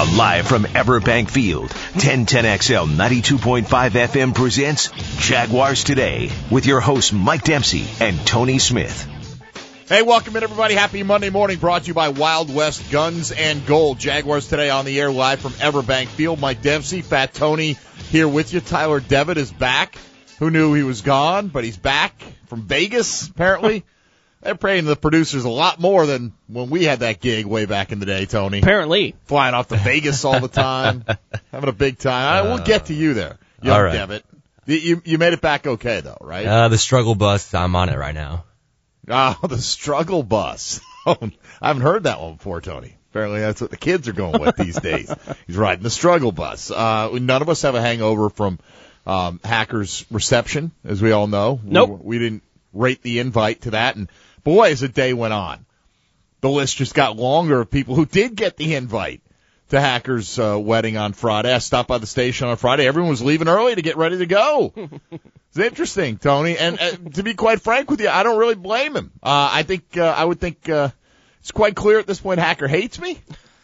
Now live from Everbank Field, 1010XL 92.5 FM presents Jaguars Today with your hosts Mike Dempsey and Tony Smith. Hey, welcome in, everybody. Happy Monday morning, brought to you by Wild West Guns and Gold. Jaguars Today on the air live from Everbank Field. Mike Dempsey, Fat Tony here with you. Tyler Devitt is back. Who knew he was gone, but he's back from Vegas, apparently. They're paying the producers a lot more than when we had that gig way back in the day, Tony. Apparently. Flying off to Vegas all the time, having a big time. We'll get to you there, young all right. Devitt. You made it back okay, though, right? The struggle bus, I'm on it right now. Oh, the struggle bus. I haven't heard that one before, Tony. Apparently that's what the kids are going with these days. He's riding the struggle bus. None of us have a hangover from Hackers reception, as we all know. Nope. We didn't rate the invite to that, and boy, as the day went on, the list just got longer of people who did get the invite to Hackers' wedding on Friday. I stopped by the station on Friday. Everyone was leaving early to get ready to go. It's interesting, Tony. And to be quite frank with you, I don't really blame him. I would think it's quite clear at this point Hacker hates me.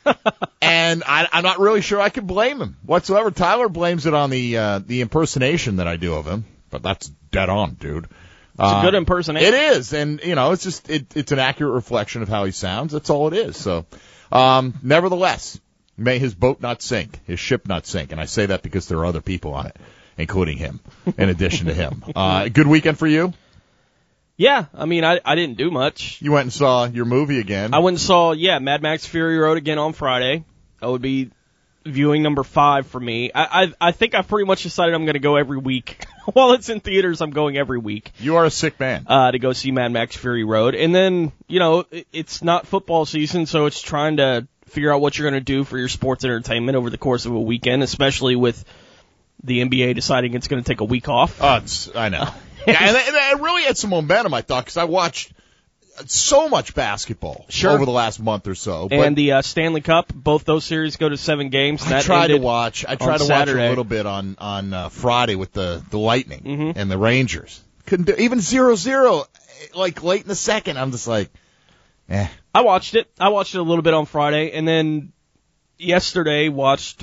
And I'm not really sure I can blame him whatsoever. Tyler blames it on the impersonation that I do of him, but that's dead on, dude. It's a good impersonation. It is, and it's just it's an accurate reflection of how he sounds. That's all it is. So, nevertheless, may his boat not sink, his ship not sink, and I say that because there are other people on it, including him, in addition to him. Good weekend for you? Yeah, I mean, I didn't do much. You went and saw your movie again. I went and saw, Mad Max Fury Road again on Friday. That would be viewing number 5 for me. I think I've pretty much decided I'm going to go every week. While it's in theaters, I'm going every week. You are a sick man. To go see Mad Max Fury Road. And then, it's not football season, so it's trying to figure out what you're going to do for your sports entertainment over the course of a weekend, especially with the NBA deciding it's going to take a week off. I know. Yeah, and it really had some momentum, I thought, because I watched so much basketball over the last month or so. But and the Stanley Cup, both those series go to 7 games. I tried to watch a little bit on Friday with the Lightning and the Rangers. Couldn't do even 0-0, like late in the second. I'm just like, eh. I watched it. I watched it a little bit on Friday, and then yesterday watched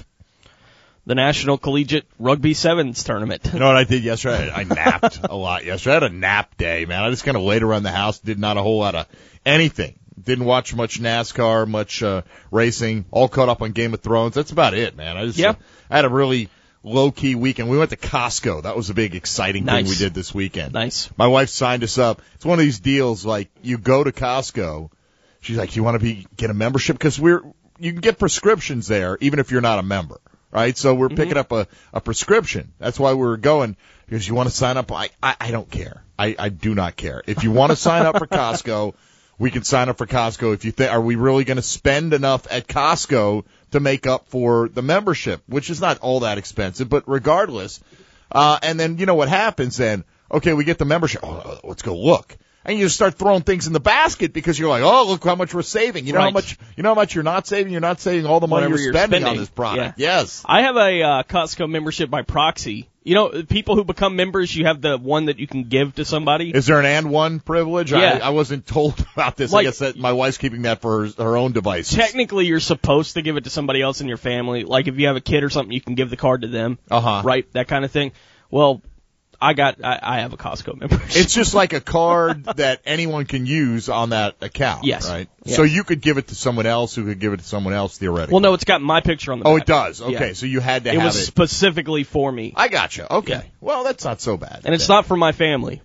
the National Collegiate Rugby Sevens tournament. You know what I did yesterday? I napped a lot yesterday. I had a nap day, man. I just kind of laid around the house, did not a whole lot of anything. Didn't watch much NASCAR, much racing, all caught up on Game of Thrones. That's about it, man. I had a really low-key weekend. We went to Costco. That was a big, exciting thing we did this weekend. Nice. My wife signed us up. It's one of these deals, like, you go to Costco. She's like, you want to get a membership? Because you can get prescriptions there, even if you're not a member. Right, so we're picking up a prescription. That's why we were going, because you want to sign up. I don't care. I do not care. If you want to sign up for Costco, we can sign up for Costco. If you think, are we really going to spend enough at Costco to make up for the membership, which is not all that expensive, but regardless. And then, you know what happens then? Okay, we get the membership. Oh, let's go look. And you just start throwing things in the basket because you're like, oh, look how much we're saving. You know how much you're not saving? You're not saving all the money you're spending on this product. Yeah. Yes. I have a Costco membership by proxy. People who become members, you have the one that you can give to somebody. Is there an and one privilege? Yeah. I wasn't told about this. I guess that my wife's keeping that for her own devices. Technically, you're supposed to give it to somebody else in your family. Like if you have a kid or something, you can give the card to them. Right? That kind of thing. Well, I have a Costco membership. It's just like a card that anyone can use on that account. Yes. Right? Yes. So you could give it to someone else who could give it to someone else theoretically. Well, no, it's got my picture on the back. Oh, it does? Okay, yeah. So you had to have it. It was specifically for me. I gotcha. Okay. Yeah. Well, that's not so bad. And it's not for my family.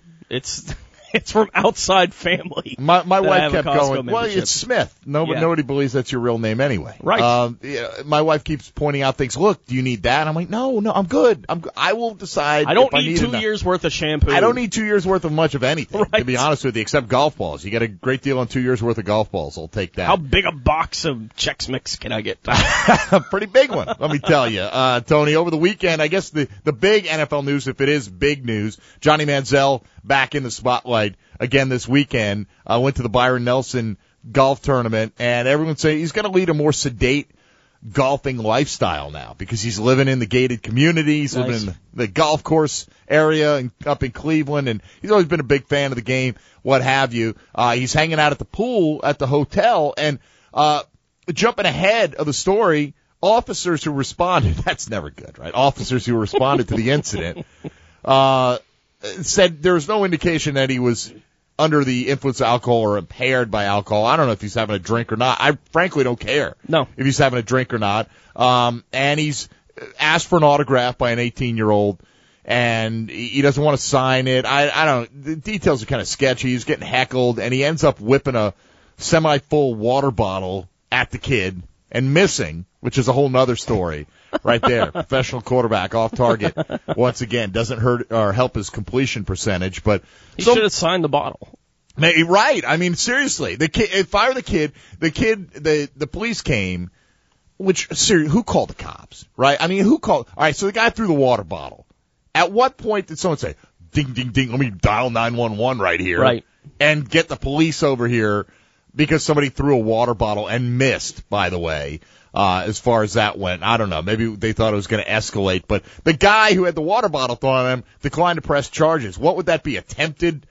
It's from outside family. My wife kept going, well, membership. it's Smith. Nobody believes that's your real name anyway. Right. My wife keeps pointing out things. Look, do you need that? I'm like, no, I'm good. I will decide. I don't need 2 years worth of shampoo. I don't need 2 years worth of much of anything, right. to be honest with you, except golf balls. You get a great deal on 2 years worth of golf balls. I'll take that. How big a box of Chex Mix can I get? A pretty big one, let me tell you. Tony, over the weekend, I guess the big NFL news, if it is big news, Johnny Manziel back in the spotlight again this weekend. Went to the Byron Nelson golf tournament, and everyone's saying he's going to lead a more sedate golfing lifestyle now because he's living in the gated communities, living in the golf course area and up in Cleveland, and he's always been a big fan of the game, what have you. He's hanging out at the pool at the hotel, and jumping ahead of the story, officers who responded, that's never good, right? Officers who responded to the incident, said there was no indication that he was under the influence of alcohol or impaired by alcohol. I don't know if he's having a drink or not. I frankly don't care. No. If he's having a drink or not. And he's asked for an autograph by an 18-year-old, and he doesn't want to sign it. I don't, the details are kind of sketchy. He's getting heckled, and he ends up whipping a semi-full water bottle at the kid and missing, which is a whole nother story right there. Professional quarterback off target once again. Doesn't hurt or help his completion percentage, but he should have signed the bottle. Right. I mean, seriously, the kid, if I were the police came, who called the cops, right? I mean, who called? All right, so the guy threw the water bottle. At what point did someone say, ding, ding, ding, let me dial 911 right here. Right. And get the police over here because somebody threw a water bottle and missed, by the way, as far as that went. I don't know. Maybe they thought it was going to escalate, but the guy who had the water bottle thrown at him declined to press charges. What would that be? Attempted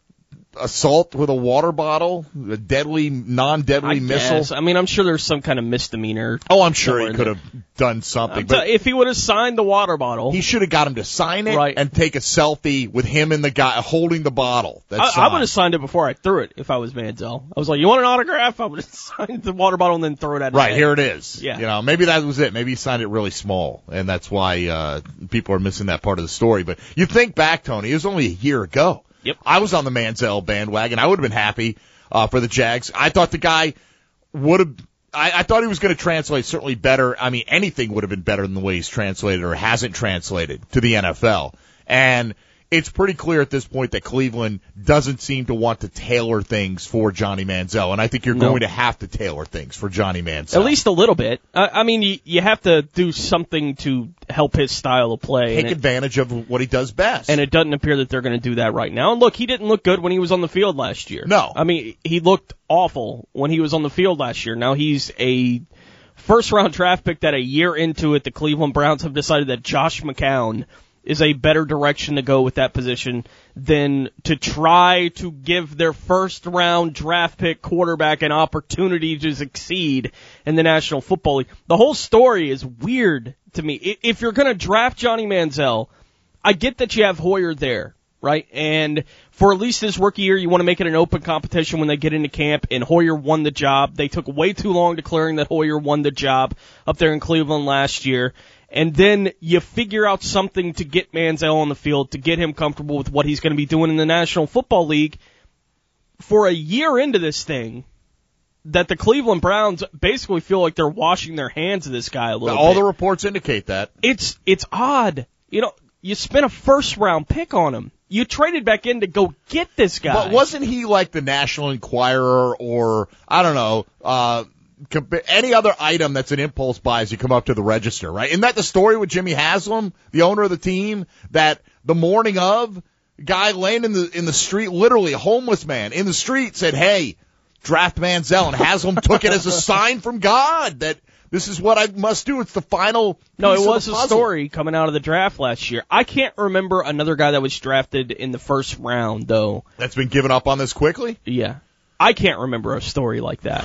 assault with a water bottle? A deadly, non-deadly missile? I mean, I'm sure there's some kind of misdemeanor. Oh, I'm sure he could have done something. But if he would have signed the water bottle, he should have got him to sign it right, and take a selfie with him and the guy holding the bottle. I would have signed it before I threw it if I was Manziel. I was like, you want an autograph? I would have signed the water bottle and then throw it at him. Right, here it is. Yeah. You know, maybe that was it. Maybe he signed it really small, and that's why people are missing that part of the story. But you think back, Tony, it was only a year ago. Yep. I was on the Manziel bandwagon. I would have been happy for the Jags. I thought the guy would have I thought he was going to translate certainly better. I mean, anything would have been better than the way he's translated or hasn't translated to the NFL. And it's pretty clear at this point that Cleveland doesn't seem to want to tailor things for Johnny Manziel. And I think you're going to have to tailor things for Johnny Manziel. At least a little bit. I mean, you have to do something to help his style of play. Take advantage of what he does best. And it doesn't appear that they're going to do that right now. And look, he didn't look good when he was on the field last year. No. I mean, he looked awful when he was on the field last year. Now he's a first-round draft pick that a year into it, the Cleveland Browns have decided that Josh McCown is a better direction to go with that position than to try to give their first-round draft pick quarterback an opportunity to succeed in the National Football League. The whole story is weird to me. If you're going to draft Johnny Manziel, I get that you have Hoyer there, right? And for at least his rookie year, you want to make it an open competition when they get into camp, and Hoyer won the job. They took way too long declaring that Hoyer won the job up there in Cleveland last year. And then you figure out something to get Manziel on the field, to get him comfortable with what he's going to be doing in the National Football League. For a year into this thing, that the Cleveland Browns basically feel like they're washing their hands of this guy a little bit. All the reports indicate that. It's odd. You know, you spent a first-round pick on him. You traded back in to go get this guy. But wasn't he like the National Enquirer or, I don't know, any other item that's an impulse buy as you come up to the register, right? Isn't that the story with Jimmy Haslam, the owner of the team, that the morning of, guy laying in the street, literally a homeless man in the street, said, hey, draft Manziel, and Haslam took it as a sign from God that this is what I must do. It's the final piece No, it of was the a puzzle. story coming out of the draft last year. I can't remember another guy that was drafted in the first round, though. That's been given up on this quickly? Yeah. I can't remember a story like that.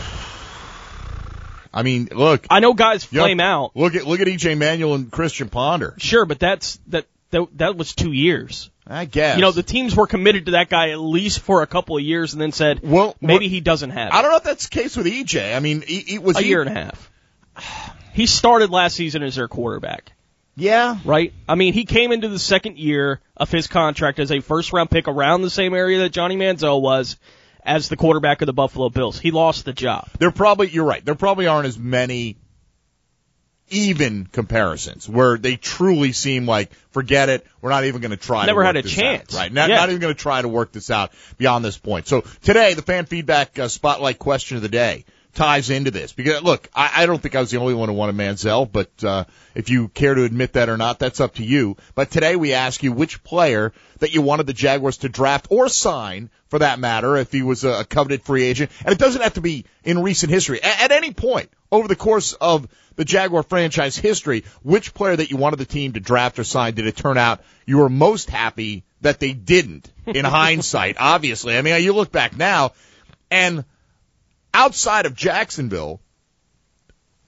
I mean, look. I know guys flame out. Look at E.J. Manuel and Christian Ponder. Sure, but that was 2 years. I guess. You know, the teams were committed to that guy at least for a couple of years and then said, maybe he doesn't have it. I don't know if that's the case with E.J. I mean, it was a year and a half. He started last season as their quarterback. Yeah. Right? I mean, he came into the second year of his contract as a first-round pick around the same area that Johnny Manziel was as the quarterback of the Buffalo Bills. He lost the job. You're right. There probably aren't as many even comparisons where they truly seem like, forget it, we're not even going to try Never to work had a this chance. out. Right. Not even going to try to work this out beyond this point. So today, the fan feedback spotlight question of the day ties into this. Because, look, I don't think I was the only one who wanted Manziel, but if you care to admit that or not, that's up to you. But today we ask you which player that you wanted the Jaguars to draft or sign, for that matter, if he was a coveted free agent. And it doesn't have to be in recent history. At any point over the course of the Jaguar franchise history, which player that you wanted the team to draft or sign did it turn out you were most happy that they didn't, in hindsight, obviously. I mean, you look back now, and outside of Jacksonville,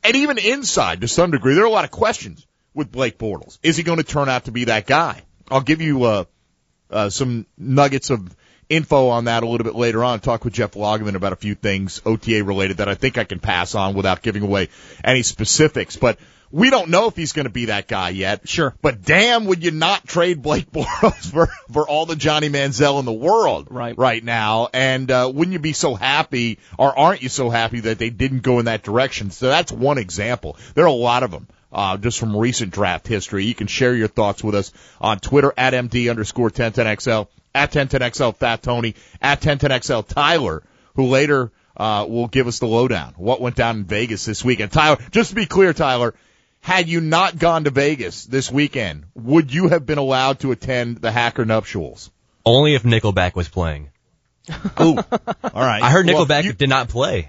And even inside, to some degree, there are a lot of questions with Blake Bortles. Is he going to turn out to be that guy? I'll give you some nuggets of info on that a little bit later on. Talk with Jeff Lageman about a few things OTA related that I think I can pass on without giving away any specifics. But we don't know if he's going to be that guy yet. Sure. But damn, would you not trade Blake Bortles for all the Johnny Manziel in the world right now? And wouldn't you be so happy, or aren't you so happy that they didn't go in that direction? So that's one example. There are a lot of them. Just from recent draft history. You can share your thoughts with us on Twitter at MD_1010XL, at 1010XL Fat Tony, at 1010XL Tyler, who later will give us the lowdown. What went down in Vegas this weekend. Tyler, just to be clear, Tyler, had you not gone to Vegas this weekend, would you have been allowed to attend the Hacker nuptials? Only if Nickelback was playing. Ooh, all right. I heard Nickelback did not play.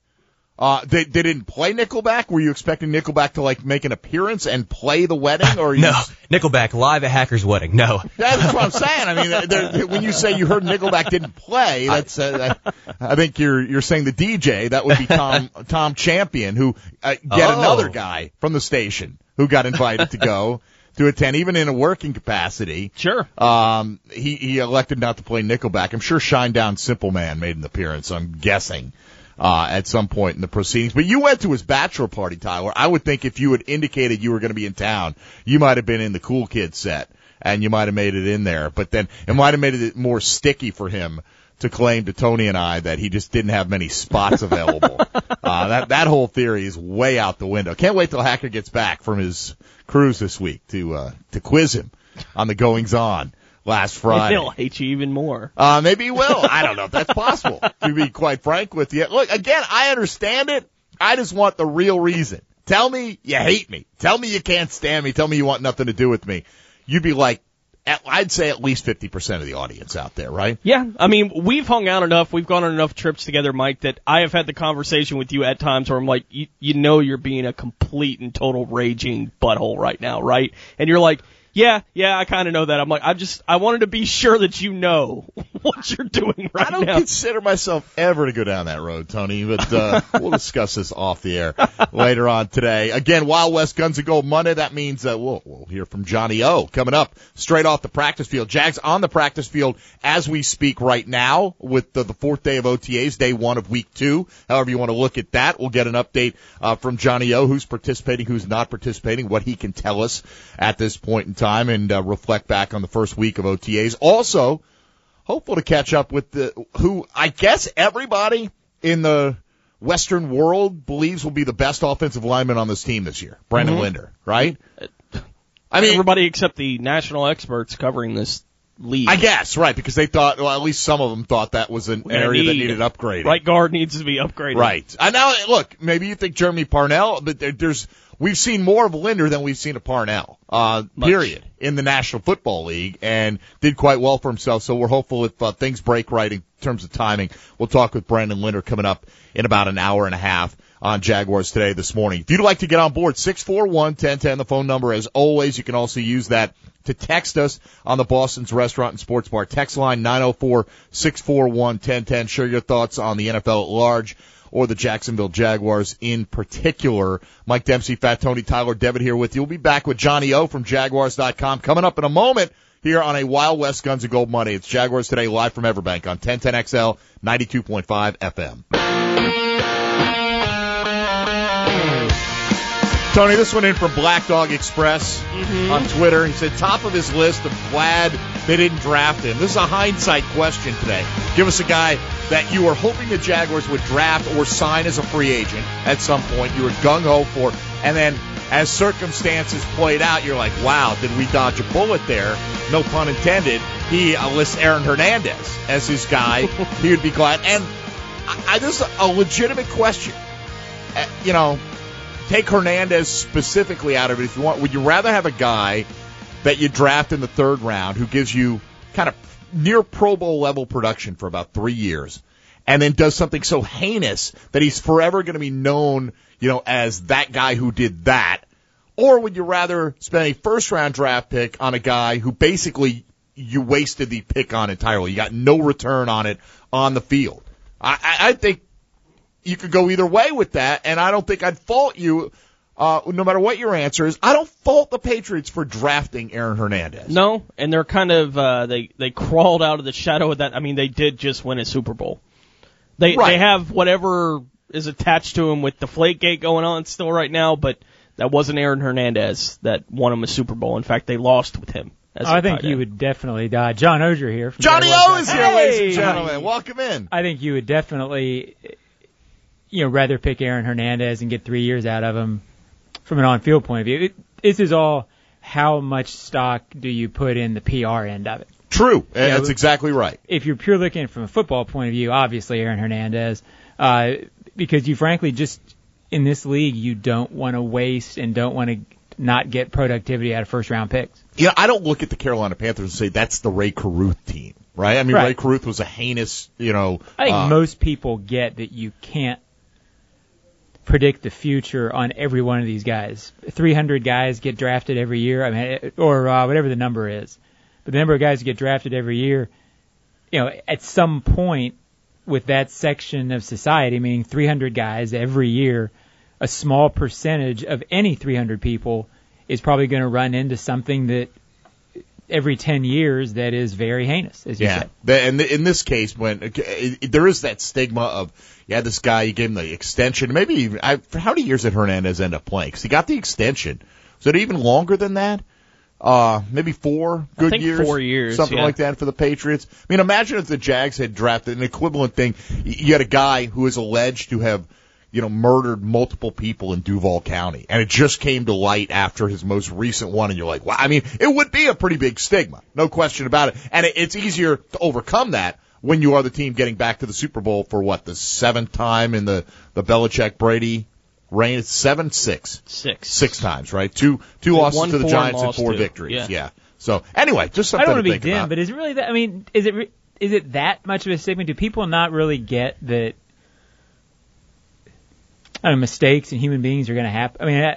They didn't play Nickelback? Were you expecting Nickelback to, like, make an appearance and play the wedding? Or No, Nickelback live at Hacker's wedding. No. That's what I'm saying. I mean, when you say you heard Nickelback didn't play, that's, I think you're saying the DJ. That would be Tom Champion, who, another guy from the station who got invited to go to attend, even in a working capacity. Sure. He elected not to play Nickelback. I'm sure Shinedown Simple Man made an appearance, I'm guessing. At some point in the proceedings. But you went to his bachelor party, Tyler. I would think if you had indicated you were going to be in town, you might have been in the cool kid set, and you might have made it in there. But then it might have made it more sticky for him to claim to Tony and I that he just didn't have many spots available. That whole theory is way out the window. Can't wait till Hacker gets back from his cruise this week to quiz him on the goings-on. Last Friday. He'll hate you even more. Maybe he will. I don't know if that's possible, to be quite frank with you. Look, again, I understand it. I just want the real reason. Tell me you hate me. Tell me you can't stand me. Tell me you want nothing to do with me. You'd be like, I'd say at least 50% of the audience out there, right? Yeah. I mean, we've hung out enough. We've gone on enough trips together, Mike, that I have had the conversation with you at times where I'm like, you know you're being a complete and total raging butthole right now, right? And you're like, yeah, I kind of know that. I'm like, I wanted to be sure that you know what you're doing right now. I don't consider myself ever to go down that road, Tony, but we'll discuss this off the air later on today. Again, Wild West Guns and Gold Monday. That means we'll hear from Johnny O coming up straight off the practice field. Jags on the practice field as we speak right now with the fourth day of OTAs, day 1 of week 2. However you want to look at that, we'll get an update from Johnny O, who's participating, who's not participating, what he can tell us at this point in time, and reflect back on the first week of OTAs. Also, hopeful to catch up with who I guess everybody in the Western world believes will be the best offensive lineman on this team this year, Brandon Linder, right? I mean, everybody except the national experts covering this league. I guess, right, because they thought, well, at least some of them thought that was an area that needed upgrading. Right guard needs to be upgraded. Right. Now, look, maybe you think Jeremy Parnell, but we've seen more of Linder than we've seen of Parnell, period, in the National Football League, and did quite well for himself. So we're hopeful if things break right in terms of timing. We'll talk with Brandon Linder coming up in about an hour and a half on Jaguars Today this morning. If you'd like to get on board, 641-1010, the phone number. As always, you can also use that to text us on the Boston's Restaurant and Sports Bar text line, 904-641-1010. Share your thoughts on the NFL at large, or the Jacksonville Jaguars in particular. Mike Dempsey, Fat Tony, Tyler Devitt here with you. We'll be back with Johnny O from Jaguars.com coming up in a moment here on a Wild West Guns and Gold Monday. It's Jaguars Today live from Everbank on 1010XL, 92.5 FM. Tony, this one in from Black Dog Express on Twitter. He said, top of his list, I'm glad they didn't draft him. This is a hindsight question today. Give us a guy that you were hoping the Jaguars would draft or sign as a free agent at some point. You were gung-ho for, and then as circumstances played out, you're like, wow, did we dodge a bullet there? No pun intended. He lists Aaron Hernandez as his guy. He would be glad. And this is a legitimate question. Take Hernandez specifically out of it if you want. Would you rather have a guy that you draft in the 3rd round who gives you kind of near Pro Bowl level production for about 3 years and then does something so heinous that he's forever going to be known, as that guy who did that? Or would you rather spend a 1st round draft pick on a guy who basically you wasted the pick on entirely? You got no return on it on the field. I think you could go either way with that, and I don't think I'd fault you, no matter what your answer is. I don't fault the Patriots for drafting Aaron Hernandez. No, and they're kind of they crawled out of the shadow of that. I mean, they did just win a Super Bowl. They have whatever is attached to him with Deflategate going on still right now, but that wasn't Aaron Hernandez that won him a Super Bowl. In fact, they lost with him. I think you would definitely die. John Ogier here. From Johnny O is here, hey! ladies and gentlemen. Welcome in. I think you would definitely, rather pick Aaron Hernandez and get 3 years out of him from an on-field point of view. This is all how much stock do you put in the PR end of it. True. That's exactly right. If you're pure looking from a football point of view, obviously Aaron Hernandez, because you frankly just, in this league, you don't want to waste and don't want to not get productivity out of first-round picks. I don't look at the Carolina Panthers and say that's the Ray Caruth team, right? I mean, right. Ray Caruth was a heinous, I think most people get that you can't predict the future on every one of these guys. 300 guys get drafted every year, or whatever the number is. But the number of guys who get drafted every year, at some point with that section of society, meaning 300 guys every year, a small percentage of any 300 people is probably going to run into something that every 10 years that is very heinous, as you said. And in this case, when there is that stigma of, this guy, you gave him the extension. Maybe even, for how many years did Hernandez end up playing? Because he got the extension. Was it even longer than that? Maybe 4 good years? 4 years. Something like that for the Patriots. I mean, imagine if the Jags had drafted an equivalent thing. You had a guy who is alleged to have, murdered multiple people in Duval County. And it just came to light after his most recent one. And you're like, wow. I mean, it would be a pretty big stigma. No question about it. And it's easier to overcome that when you are the team getting back to the Super Bowl for the 7th time in the Belichick-Brady reign. It's 6. 6 times, right? Two losses to the Giants and 4 victories. Yeah. So anyway, just something I don't want to to be think dim, about. but is it really that? I mean, is it that much of a stigma? Do people not really get that? Mistakes and human beings are going to happen. I mean,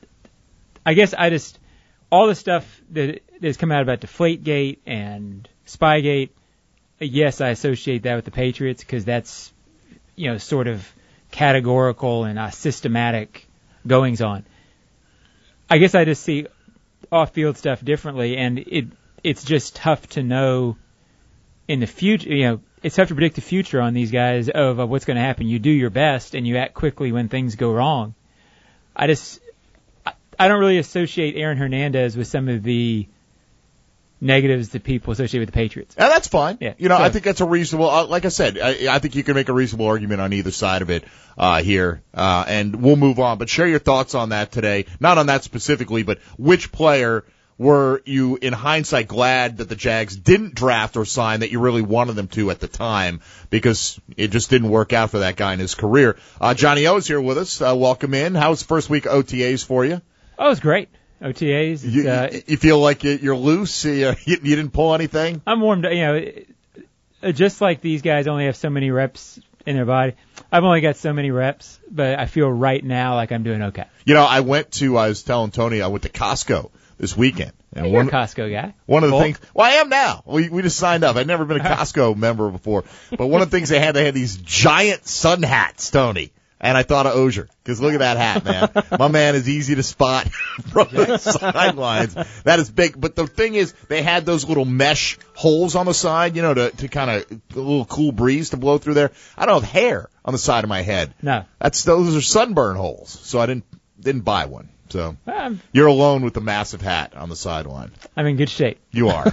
I guess all the stuff that has come out about Deflategate and Spygate, yes, I associate that with the Patriots because that's, sort of categorical and systematic goings on. I guess I just see off-field stuff differently, and it's just tough to know in the future, it's tough to predict the future on these guys of what's going to happen. You do your best and you act quickly when things go wrong. I don't really associate Aaron Hernandez with some of the negatives that people associate with the Patriots. And that's fine. Yeah. I think that's a reasonable, like I said, I think you can make a reasonable argument on either side of it, here. And we'll move on, but share your thoughts on that today. Not on that specifically, but which player were you, in hindsight, glad that the Jags didn't draft or sign that you really wanted them to at the time because it just didn't work out for that guy in his career? Johnny O is here with us. Welcome in. How's first week OTAs for you? Oh, it was great. OTAs. You feel like you're loose? You didn't pull anything? I'm warmed up. Just like these guys only have so many reps in their body, I've only got so many reps, but I feel right now like I'm doing okay. I was telling Tony, I went to Costco this weekend. And you're a Costco guy. One of the things, I am now. We just signed up. I'd never been a Costco member before. But one of the things they had these giant sun hats, Tony. And I thought of Ogier, because look at that hat, man. My man is easy to spot from the sidelines. That is big. But the thing is, they had those little mesh holes on the side, to kind of a little cool breeze to blow through there. I don't have hair on the side of my head. No. Those are sunburn holes. So I didn't buy one. So you're alone with the massive hat on the sideline. I'm in good shape. You are.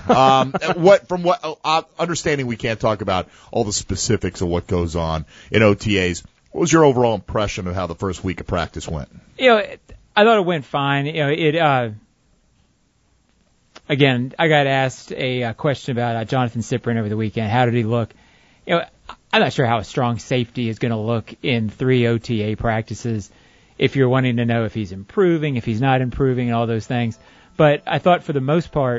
Understanding we can't talk about all the specifics of what goes on in OTAs, what was your overall impression of how the first week of practice went? I thought it went fine. Again, I got asked a question about Jonathan Cyprien over the weekend. How did he look? I'm not sure how a strong safety is going to look in 3 OTA practices if you're wanting to know if he's improving, if he's not improving, and all those things. But I thought for the most part,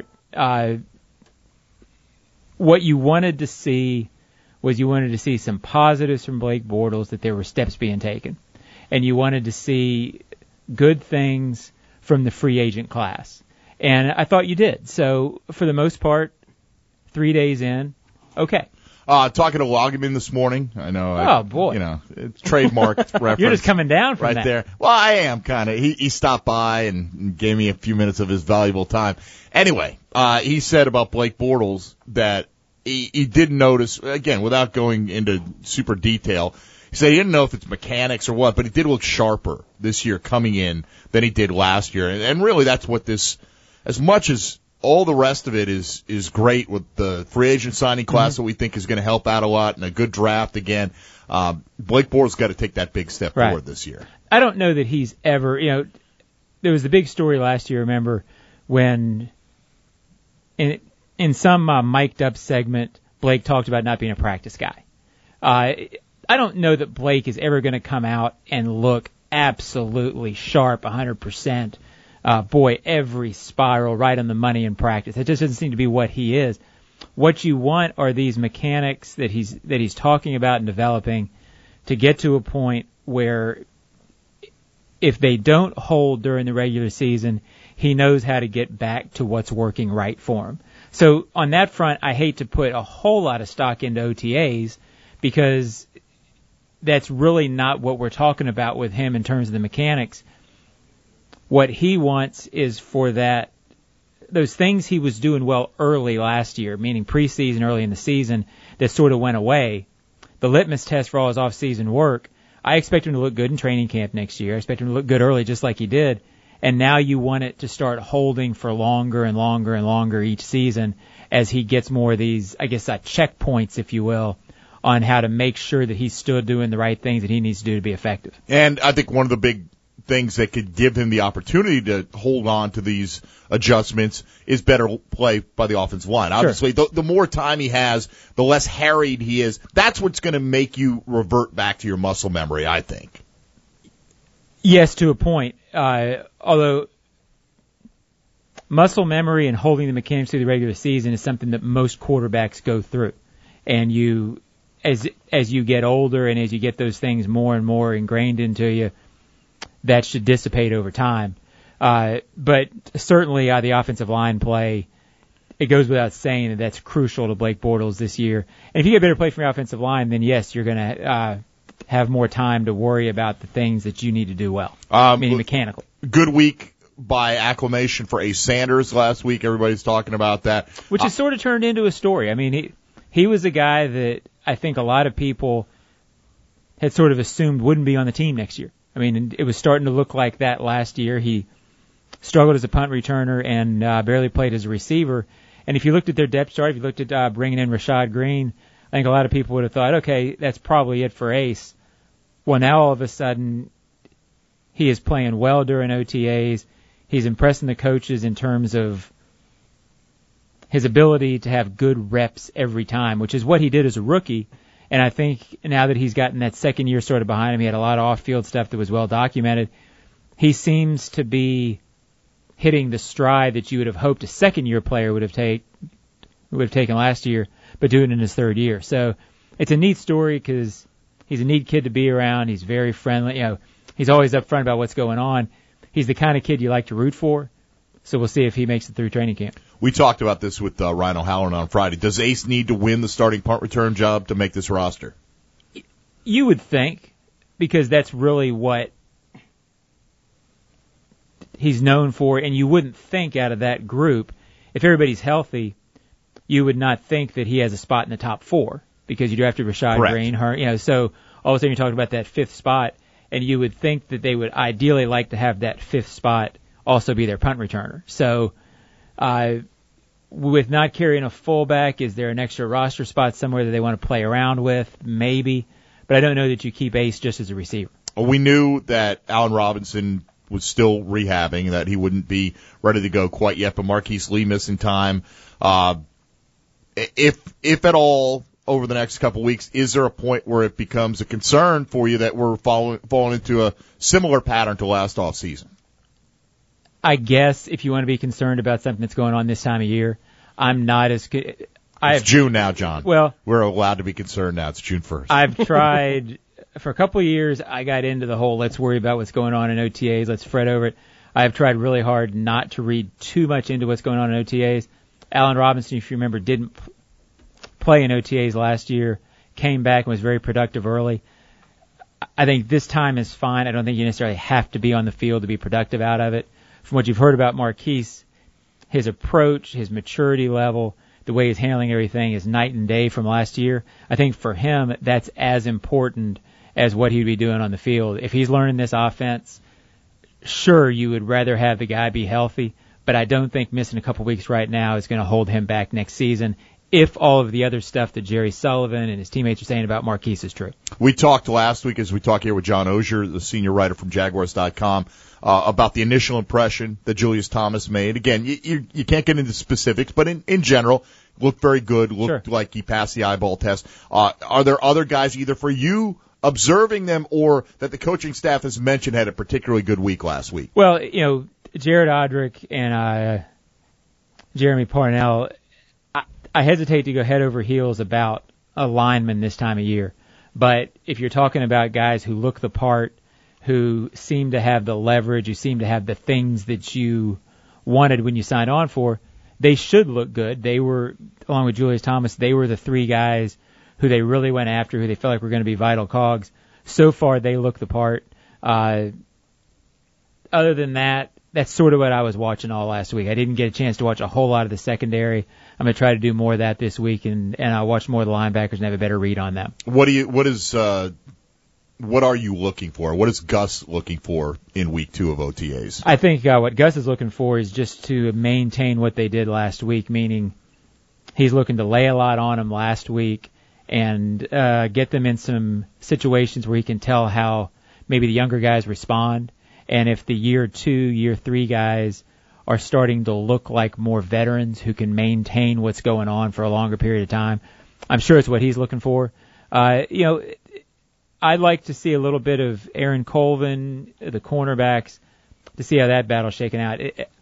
what you wanted to see was some positives from Blake Bortles, that there were steps being taken. And you wanted to see good things from the free agent class. And I thought you did. So for the most part, 3 days in, okay. Talking to Loggeman this morning. I know. Oh, boy. You know, it's trademark reference. You're just coming down from right that. there. Well, I am kind of. He stopped by and gave me a few minutes of his valuable time. Anyway, he said about Blake Bortles that he did notice, again, without going into super detail, he said he didn't know if it's mechanics or what, but he did look sharper this year coming in than he did last year. And really that's what this, as much as all the rest of it is great with the free agent signing class that we think is going to help out a lot and a good draft again, Blake Bortles got to take that big step forward this year. I don't know that he's ever, there was the big story last year, remember, when in some mic'd up segment, Blake talked about not being a practice guy. I don't know that Blake is ever going to come out and look absolutely sharp 100%. Boy, every spiral right on the money in practice. It just doesn't seem to be what he is. What you want are these mechanics that he's talking about and developing to get to a point where if they don't hold during the regular season, he knows how to get back to what's working right for him. So on that front, I hate to put a whole lot of stock into OTAs because that's really not what we're talking about with him in terms of the mechanics. What he wants is for those things he was doing well early last year, meaning preseason, early in the season, that sort of went away. The litmus test for all his off-season work, I expect him to look good in training camp next year. I expect him to look good early just like he did. And now you want it to start holding for longer and longer and longer each season as he gets more of these, I guess, checkpoints, if you will, on how to make sure that he's still doing the right things that he needs to do to be effective. And I think one of the big things that could give him the opportunity to hold on to these adjustments is better play by the offensive line. Obviously, the more time he has, the less harried he is. That's what's going to make you revert back to your muscle memory, I think. Yes, to a point. Although muscle memory and holding the mechanics through the regular season is something that most quarterbacks go through. And you, as you get older and as you get those things more and more ingrained into you, that should dissipate over time. But certainly the offensive line play, it goes without saying that that's crucial to Blake Bortles this year. And if you get better play from your offensive line, then yes, you're going to have more time to worry about the things that you need to do well, meaning mechanical. Good week by acclamation for Ace Sanders last week. Everybody's talking about that. Which has sort of turned into a story. I mean, he was a guy that I think a lot of people had sort of assumed wouldn't be on the team next year. I mean, it was starting to look like that last year. He struggled as a punt returner and barely played as a receiver. And if you looked at their depth chart, if you looked at bringing in Rashad Green, I think a lot of people would have thought, okay, that's probably it for Ace. Well, now all of a sudden, he is playing well during OTAs. He's impressing the coaches in terms of his ability to have good reps every time, which is what he did as a rookie. And I think now that he's gotten that second year sort of behind him, he had a lot of off-field stuff that was well documented. He seems to be hitting the stride that you would have hoped a second-year player would have taken last year, but doing it in his third year. So it's a neat story because he's a neat kid to be around. He's very friendly. He's always upfront about what's going on. He's the kind of kid you like to root for. So we'll see if he makes it through training camp. We talked about this with Ryan O'Halloran on Friday. Does Ace need to win the starting punt return job to make this roster? You would think, because that's really what he's known for, and you wouldn't think out of that group, if everybody's healthy, you would not think that he has a spot in the top four, because you drafted Rashad Green. So all of a sudden you're talking about that fifth spot, and you would think that they would ideally like to have that fifth spot also be their punt returner. So with not carrying a fullback, is there an extra roster spot somewhere that they want to play around with? Maybe. But I don't know that you keep Ace just as a receiver. We knew that Allen Robinson was still rehabbing, that he wouldn't be ready to go quite yet, but Marquise Lee missing time. If at all, over the next couple of weeks, is there a point where it becomes a concern for you that we're falling into a similar pattern to last offseason? I guess if you want to be concerned about something that's going on this time of year, I'm not as good. It's June now, John. Well, we're allowed to be concerned now. It's June 1st. I've tried for a couple of years. I got into the whole let's worry about what's going on in OTAs. Let's fret over it. I've tried really hard not to read too much into what's going on in OTAs. Allen Robinson, if you remember, didn't play in OTAs last year, came back and was very productive early. I think this time is fine. I don't think you necessarily have to be on the field to be productive out of it. From what you've heard about Marquise, his approach, his maturity level, the way he's handling everything is night and day from last year. I think for him, that's as important as what he'd be doing on the field. If he's learning this offense, sure, you would rather have the guy be healthy, but I don't think missing a couple weeks right now is going to hold him back next season if all of the other stuff that Jerry Sullivan and his teammates are saying about Marquise is true. We talked last week, as we talk here with John Ogier, the senior writer from Jaguars.com, about the initial impression that Julius Thomas made. Again, you can't get into specifics, but in general, looked very good, looked like he passed the eyeball test. Are there other guys, either for you observing them or that the coaching staff has mentioned had a particularly good week last week? Well, Jared Odrick and Jeremy Parnell, I hesitate to go head over heels about a lineman this time of year. But if you're talking about guys who look the part, who seem to have the leverage, who seem to have the things that you wanted when you signed on for, they should look good. They were, along with Julius Thomas, they were the three guys who they really went after, who they felt like were going to be vital cogs. So far, they look the part. Other than that, that's sort of what I was watching all last week. I didn't get a chance to watch a whole lot of the secondary. I'm going to try to do more of that this week, and I'll watch more of the linebackers and have a better read on them. What are you looking for? What is Gus looking for in week 2 of OTAs? I think what Gus is looking for is just to maintain what they did last week, meaning he's looking to lay a lot on them last week and get them in some situations where he can tell how maybe the younger guys respond. And if the year 2, year 3 guys are starting to look like more veterans who can maintain what's going on for a longer period of time, I'm sure it's what he's looking for. I'd like to see a little bit of Aaron Colvin, the cornerbacks, to see how that battle's shaking out.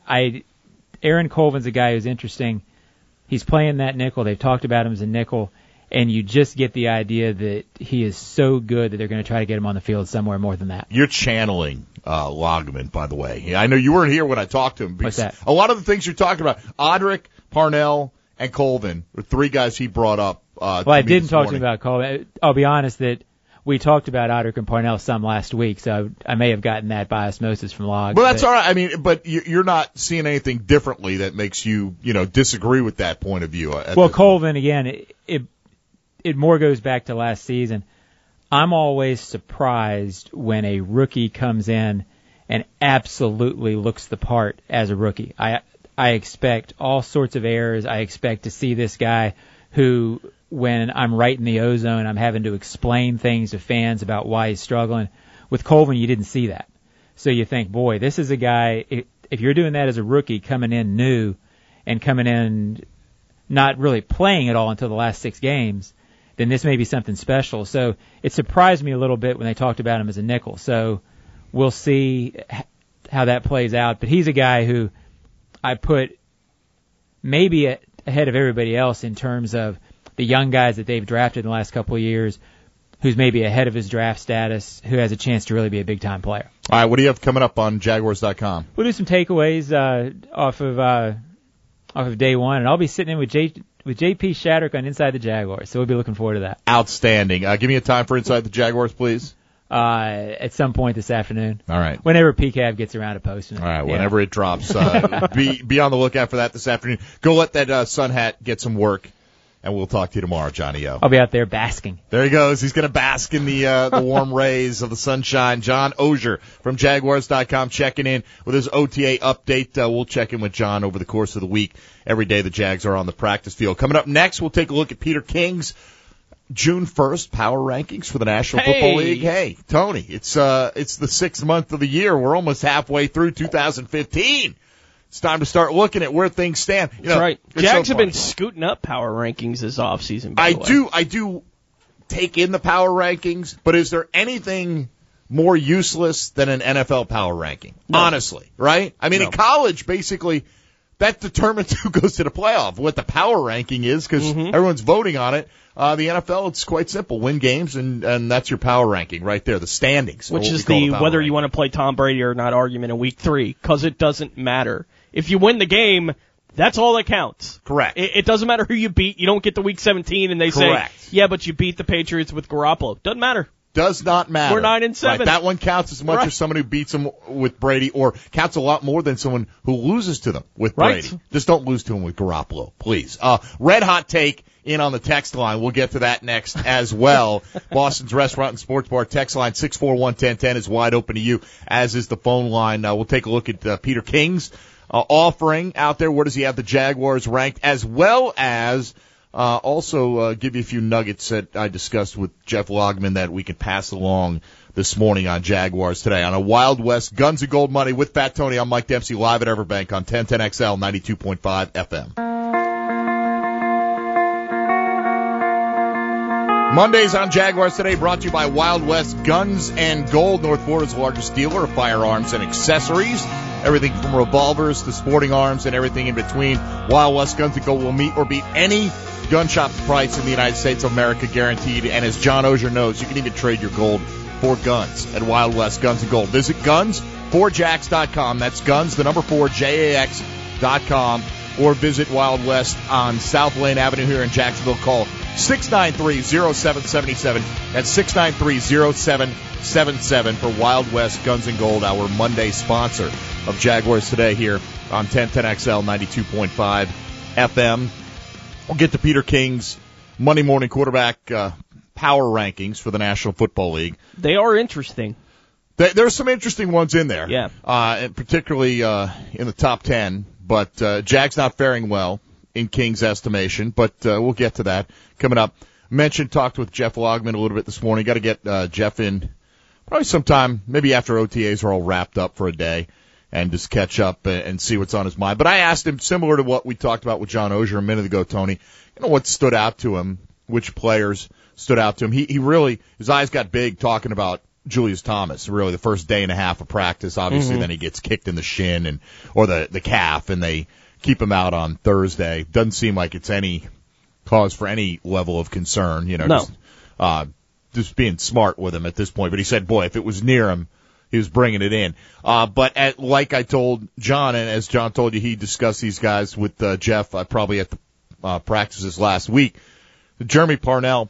Aaron Colvin's a guy who's interesting. He's playing that nickel. They've talked about him as a nickel, and you just get the idea that he is so good that they're going to try to get him on the field somewhere more than that. You're channeling Logman, by the way. I know you weren't here when I talked to him. What's that? A lot of the things you're talking about, Odrick, Parnell, and Colvin were 3 guys he brought up. Well, I didn't talk to him about Colvin. I'll be honest that we talked about Odrick and Parnell some last week, so I may have gotten that by osmosis from Log. Well, that's all right. I mean, but you're not seeing anything differently that makes you, disagree with that point of view. Well, Colvin, again, it more goes back to last season. I'm always surprised when a rookie comes in and absolutely looks the part as a rookie. I expect all sorts of errors. I expect to see this guy who, when I'm right in the ozone, I'm having to explain things to fans about why he's struggling. With Colvin, you didn't see that. So you think, boy, this is a guy, if you're doing that as a rookie coming in new and coming in not really playing at all until the last 6 games, then this may be something special. So it surprised me a little bit when they talked about him as a nickel. So we'll see how that plays out. But he's a guy who I put maybe ahead of everybody else in terms of the young guys that they've drafted in the last couple of years, who's maybe ahead of his draft status, who has a chance to really be a big-time player. All right, what do you have coming up on Jaguars.com? We'll do some takeaways off of day one, and I'll be sitting in with J.P. Shadrick on Inside the Jaguars, so we'll be looking forward to that. Outstanding. Give me a time for Inside the Jaguars, please. At some point this afternoon. All right. Whenever PCAV gets around to posting it. All right, whenever it drops. Be on the lookout for that this afternoon. Go let that sun hat get some work. And we'll talk to you tomorrow, Johnny O. I'll be out there basking. There he goes. He's going to bask in the warm rays of the sunshine. John Ogier from Jaguars.com checking in with his OTA update. We'll check in with John over the course of the week. Every day the Jags are on the practice field. Coming up next, we'll take a look at Peter King's June 1st power rankings for the National Football League. Hey, Tony, it's the 6th month of the year. We're almost halfway through 2015. It's time to start looking at where things stand. That's right. Jags have been scooting up power rankings this offseason. I do take in the power rankings, but is there anything more useless than an NFL power ranking? No. Honestly, right? I mean, in college, basically, that determines who goes to the playoff, what the power ranking is, because everyone's voting on it. The NFL, it's quite simple. Win games, and that's your power ranking right there, the standings. Which is the whether you want to play Tom Brady or not argument in week 3, because it doesn't matter. If you win the game, That's all that counts. Correct. It doesn't matter who you beat. You don't get to week 17 and they Correct. say, yeah, but you beat the Patriots with Garoppolo. Doesn't matter. Does not matter. We're 9-7. Right. That one counts as much Right. as someone who beats them with Brady, or counts a lot more than someone who loses to them with Right. Brady. Just don't lose to him with Garoppolo, please. Red hot take in on the text line. We'll get to that next as well. Boston's Restaurant and Sports Bar text line 641-1010 is wide open to you, as is the phone line. We'll take a look at Peter King's offering out there. Where does he have the Jaguars ranked, as well as also give you a few nuggets that I discussed with Jeff Logman that we can pass along this morning on Jaguars Today. On a Wild West Guns and Gold Money with Fat Tony, I'm Mike Dempsey, live at Everbank on 1010XL 92.5 FM. Mondays on Jaguars Today brought to you by Wild West Guns and Gold, North Florida's largest dealer of firearms and accessories. Everything from revolvers to sporting arms and everything in between. Wild West Guns and Gold will meet or beat any gun shop price in the United States of America, guaranteed. And as John Ogier knows, you can even trade your gold for guns at Wild West Guns and Gold. Visit guns4jax.com. That's guns, the number 4, JAX.com. Or visit Wild West on South Lane Avenue here in Jacksonville. Call 693-0777. That's 693-0777 for Wild West Guns and Gold, our Monday sponsor of Jaguars Today here on 1010XL 92.5 FM. We'll get to Peter King's Monday morning quarterback power rankings for the National Football League. They are interesting. There's some interesting ones in there. Yeah. And particularly in the top 10. But Jags not faring well in King's estimation. But we'll get to that coming up. Talked with Jeff Logman a little bit this morning. Got to get Jeff in probably sometime, maybe after OTAs are all wrapped up for a day, and just catch up and see what's on his mind. But I asked him, similar to what we talked about with John Ogier a minute ago, Tony, what stood out to him, which players stood out to him. He really, his eyes got big talking about Julius Thomas, really the first day and a half of practice. Obviously, then he gets kicked in the shin or the calf, and they keep him out on Thursday. Doesn't seem like it's any cause for any level of concern, No. just being smart with him at this point. But he said, boy, if it was near him, he was bringing it in. But like I told John, and as John told you, he discussed these guys with Jeff probably at the practices last week. Jeremy Parnell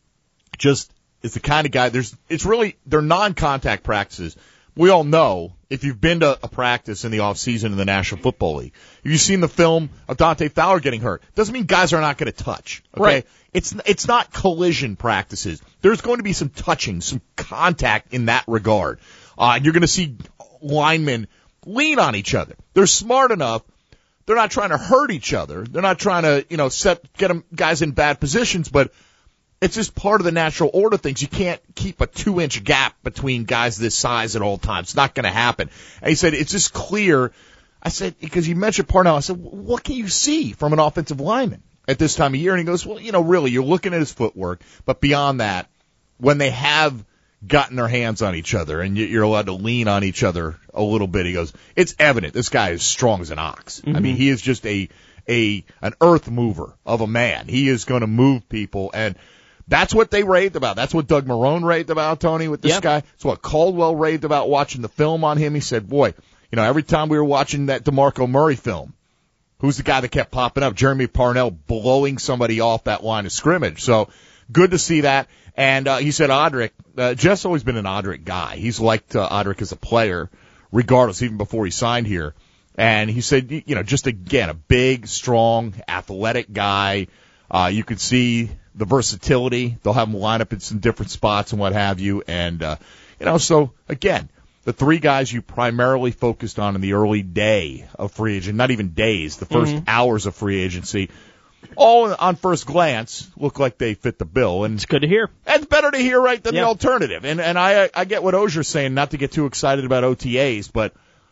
just is the kind of guy. They're non-contact practices. We all know, if you've been to a practice in the off season in the National Football League, if you've seen the film of Dante Fowler getting hurt, doesn't mean guys are not going to touch. Okay? Right. It's not collision practices. There's going to be some touching, some contact in that regard. You're going to see linemen lean on each other. They're smart enough. They're not trying to hurt each other. They're not trying to, get them guys in bad positions, but it's just part of the natural order things. You can't keep a 2-inch gap between guys this size at all times. It's not going to happen. And he said, it's just clear. I said, because you mentioned Parnell, I said, what can you see from an offensive lineman at this time of year? And he goes, well, really, you're looking at his footwork. But beyond that, when they have gotten their hands on each other and you're allowed to lean on each other a little bit, he goes, it's evident this guy is strong as an ox. I mean, he is just an earth mover of a man. He is going to move people, and that's what they raved about. That's what Doug Marrone raved about, Tony, with this guy. It's what Caldwell raved about watching the film on him. He said, boy, every time we were watching that DeMarco Murray film, who's the guy that kept popping up? Jeremy Parnell blowing somebody off that line of scrimmage. So good to see that. And he said Odrick, Jeff's always been an Odrick guy. He's liked Odrick as a player, regardless, even before he signed here. And he said, just again, a big, strong, athletic guy. You could see the versatility. They'll have him line up in some different spots and what have you. And, so again, the three guys you primarily focused on in the early day of free agent, not even days, the first hours of free agency, all on first glance look like they fit the bill. And It's good to hear. it's better to hear, right, than the alternative. And I get what Ozier's saying, not to get too excited about OTAs, but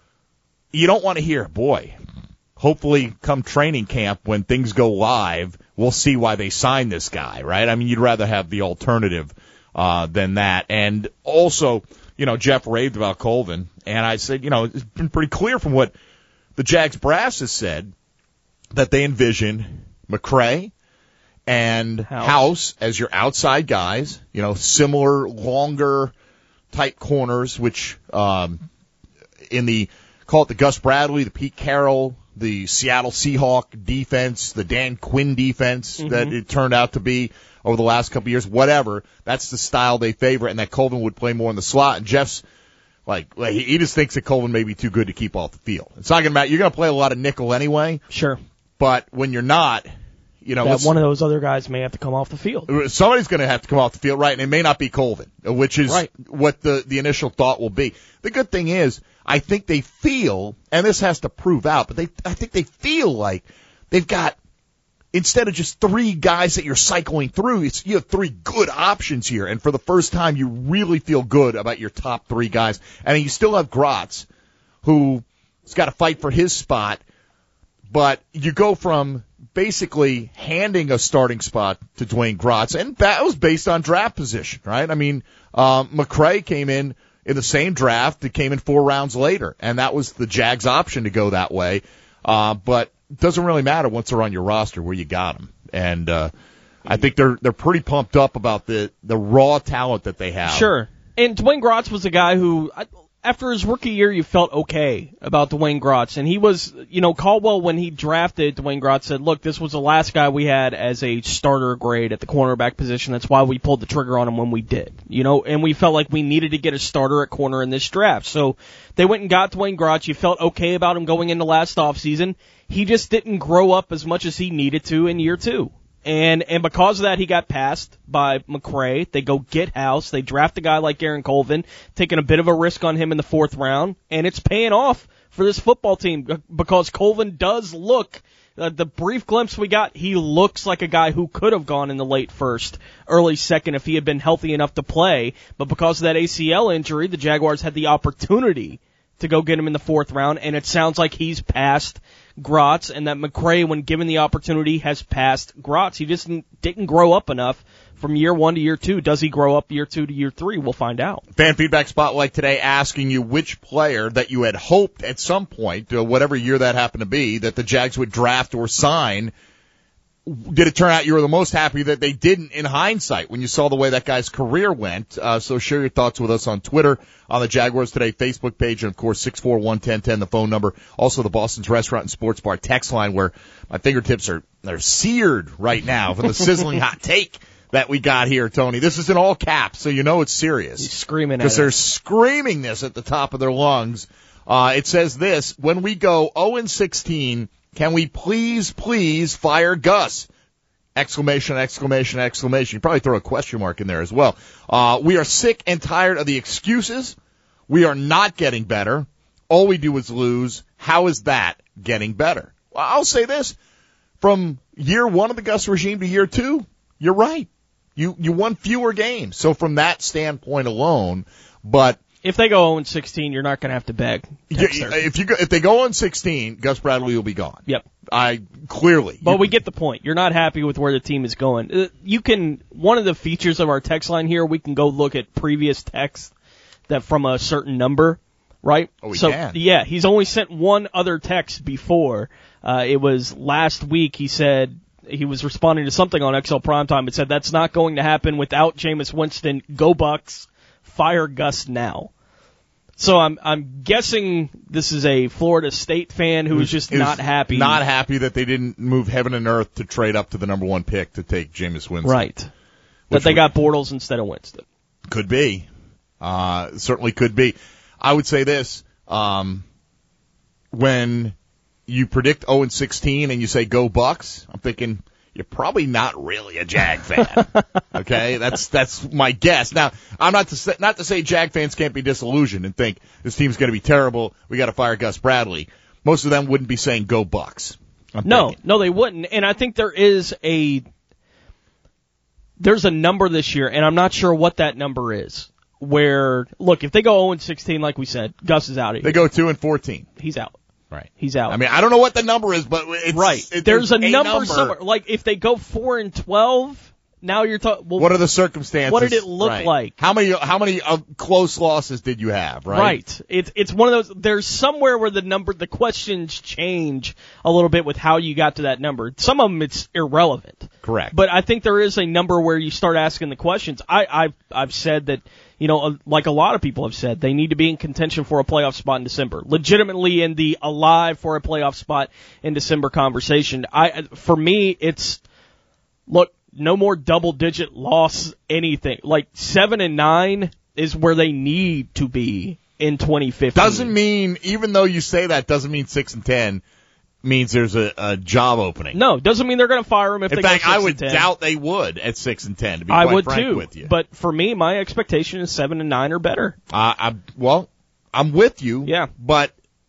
you don't want to hear, boy, hopefully come training camp when things go live, we'll see why they signed this guy, right? I mean, you'd rather have the alternative than that. And also, Jeff raved about Colvin, and I said, it's been pretty clear from what the Jags brass has said that they envision McCray and House as your outside guys, similar, longer type corners, which in the, call it the Gus Bradley, the Pete Carroll the Seattle Seahawk defense, the Dan Quinn defense that it turned out to be over the last couple of years, whatever. That's the style they favor, and that Colvin would play more in the slot. And Jeff's he just thinks that Colvin may be too good to keep off the field. It's not going to matter. You're going to play a lot of nickel anyway. Sure. But when you're not, that one of those other guys may have to come off the field. Somebody's going to have to come off the field, right? And it may not be Colvin, which is what the initial thought will be. The good thing is, I think they feel, and this has to prove out, but I think they feel like they've got, instead of just three guys that you're cycling through, you have three good options here. And for the first time, you really feel good about your top three guys. And you still have Gratz, who's got to fight for his spot. But you go from basically handing a starting spot to Dwayne Gratz, and that was based on draft position, right? I mean, McCray came in the same draft. It came in 4 rounds later, and that was the Jags' option to go that way. But it doesn't really matter once they're on your roster where you got them. And I think they're pretty pumped up about the raw talent that they have. Sure. And Dwayne Gratz was a guy who, after his rookie year, you felt okay about Dwayne Gratz. And he was, Caldwell, when he drafted Dwayne Gratz, said, look, this was the last guy we had as a starter grade at the cornerback position. That's why we pulled the trigger on him when we did. And we felt like we needed to get a starter at corner in this draft. So they went and got Dwayne Gratz. You felt okay about him going into last offseason. He just didn't grow up as much as he needed to in year 2. And because of that, he got passed by McCray. They go get House. They draft a guy like Aaron Colvin, taking a bit of a risk on him in the 4th round, and it's paying off for this football team because Colvin does look, the brief glimpse we got, he looks like a guy who could have gone in the late 1st, early 2nd if he had been healthy enough to play. But because of that ACL injury, the Jaguars had the opportunity to go get him in the 4th round, and it sounds like he's passed Gratz, and that McCray, when given the opportunity, has passed Gratz. He just didn't grow up enough from year 1 to year 2. Does he grow up year 2 to year 3? We'll find out. Fan Feedback Spotlight today asking you which player that you had hoped at some point, whatever year that happened to be, that the Jags would draft or sign. Did it turn out you were the most happy that they didn't in hindsight when you saw the way that guy's career went? So share your thoughts with us on Twitter, on the Jaguars Today Facebook page, and of course 641-1010, the phone number. Also the Boston's Restaurant and Sports Bar text line, where my fingertips are seared right now from the sizzling hot take that we got here, Tony. This is in all caps, so you know it's serious. He's screaming at us. Because they're screaming this at the top of their lungs. It says this: when we go 0-16, can we please fire Gus? Exclamation, exclamation, exclamation. You probably throw a question mark in there as well. We are sick and tired of the excuses. We are not getting better. All we do is lose. How is that getting better? Well, I'll say this. From year 1 of the Gus regime to year 2, you're right. You won fewer games. So from that standpoint alone, but if they go 0-16, you're not going to have to beg. If they go 0-16, Gus Bradley will be gone. Yep. Clearly. But we get the point. You're not happy with where the team is going. One of the features of our text line here, we can go look at previous texts that from a certain number, right? Oh, we can. Yeah, he's only sent one other text before. It was last week. He said he was responding to something on XL Primetime. It said that's not going to happen without Jameis Winston. Go Bucks. Fire Gus now. So I'm guessing this is a Florida State fan who is just not happy. Not happy that they didn't move heaven and earth to trade up to the number 1 pick to take Jameis Winston. Right. That they got Bortles instead of Winston. Could be. Certainly could be. I would say this. When you predict 0-16 and you say go Bucks, I'm thinking you're probably not really a Jag fan. Okay? That's my guess. Now, I'm not to say Jag fans can't be disillusioned and think this team's going to be terrible. We got to fire Gus Bradley. Most of them wouldn't be saying go Bucks. No, they wouldn't. And I think there's a number this year, and I'm not sure what that number is. Where, look, if they go 0-16, like we said, Gus is out of here. They go 2-14. He's out. Right. He's out. I mean, I don't know what the number is, but it's right. There's a number somewhere. Like if they go 4-12, now you're talking. Well, what are the circumstances? What did it look right. like? How many close losses did you have? Right. It's one of those. There's somewhere where the questions change a little bit with how you got to that number. Some of them it's irrelevant. Correct. But I think there is a number where you start asking the questions. I've said that, like a lot of people have said, they need to be in contention for a playoff spot in December. Legitimately in the alive for a playoff spot in December conversation. For me, it's, look, no more double-digit loss anything. Like 7-9 is where they need to be in 2015. Doesn't mean, even though you say that, doesn't mean 6-10 means there's a job opening. No, doesn't mean they're going to fire him if they go 6-10. In fact, I would doubt they would at 6-10. To be I quite would frank too. with you. But for me, my expectation is 7-9 or better. I'm with you. Yeah. But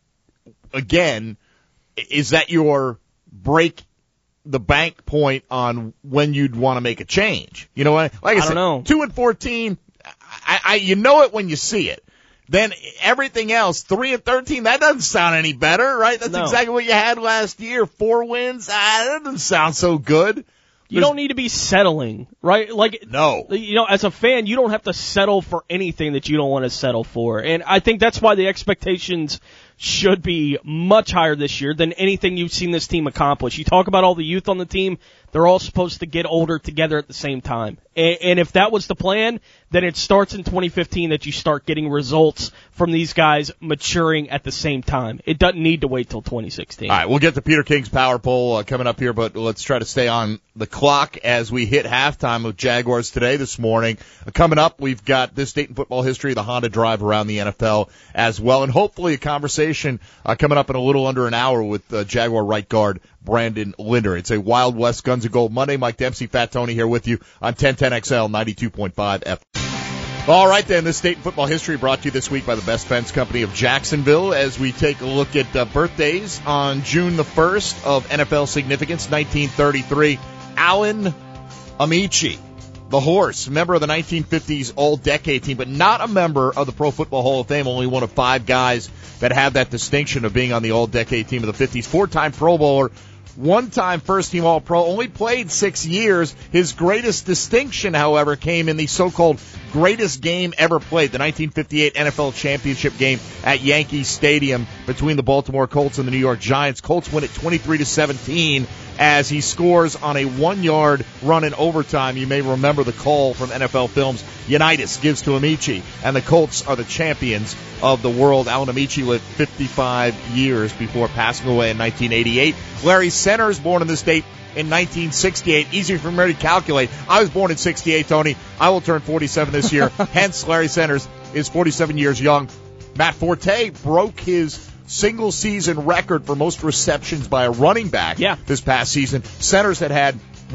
again, is that your break the bank point on when you'd want to make a change? You know what? Like I said, don't know. 2-14. You know it when you see it. Then everything else, 3-13, that doesn't sound any better, right? That's exactly what you had last year. 4 wins. That doesn't sound so good. You don't need to be settling, right? No. As a fan, you don't have to settle for anything that you don't want to settle for. And I think that's why the expectations should be much higher this year than anything you've seen this team accomplish. You talk about all the youth on the team, they're all supposed to get older together at the same time. And if that was the plan, then it starts in 2015 that you start getting results from these guys maturing at the same time. It doesn't need to wait till 2016. All right, we'll get to Peter King's Power Poll coming up here, but let's try to stay on the clock as we hit halftime of Jaguars Today this morning. Coming up, we've got this date in football history, the Honda Drive around the NFL as well, and hopefully a conversation coming up in a little under an hour with Jaguar right guard Brandon Linder. It's a Wild West Guns and Gold Monday. Mike Dempsey, Fat Tony here with you on 1010XL 92.5 FM. All right, then, this state in football history brought to you this week by the Best Fence Company of Jacksonville as we take a look at birthdays on June the 1st of NFL significance, 1933. Alan Amici, the horse, member of the 1950s All-Decade team, but not a member of the Pro Football Hall of Fame, only one of 5 guys that have that distinction of being on the All-Decade team of the 50s. 4-time Pro Bowler, 1-time first-team All-Pro, only played 6 years. His greatest distinction, however, came in the so-called greatest game ever played, the 1958 NFL Championship game at Yankee Stadium between the Baltimore Colts and the New York Giants. Colts win it 23-17 as he scores on a 1-yard run in overtime. You may remember the call from NFL Films. Unitas gives to Amici, and the Colts are the champions of the world. Alan Amici lived 55 years before passing away in 1988. Larry Centers, born in this date in 1968. Easy for me to calculate. I was born in 68, Tony. I will turn 47 this year. Hence, Larry Centers is 47 years young. Matt Forte broke his single-season record for most receptions by a running back this past season. Centers had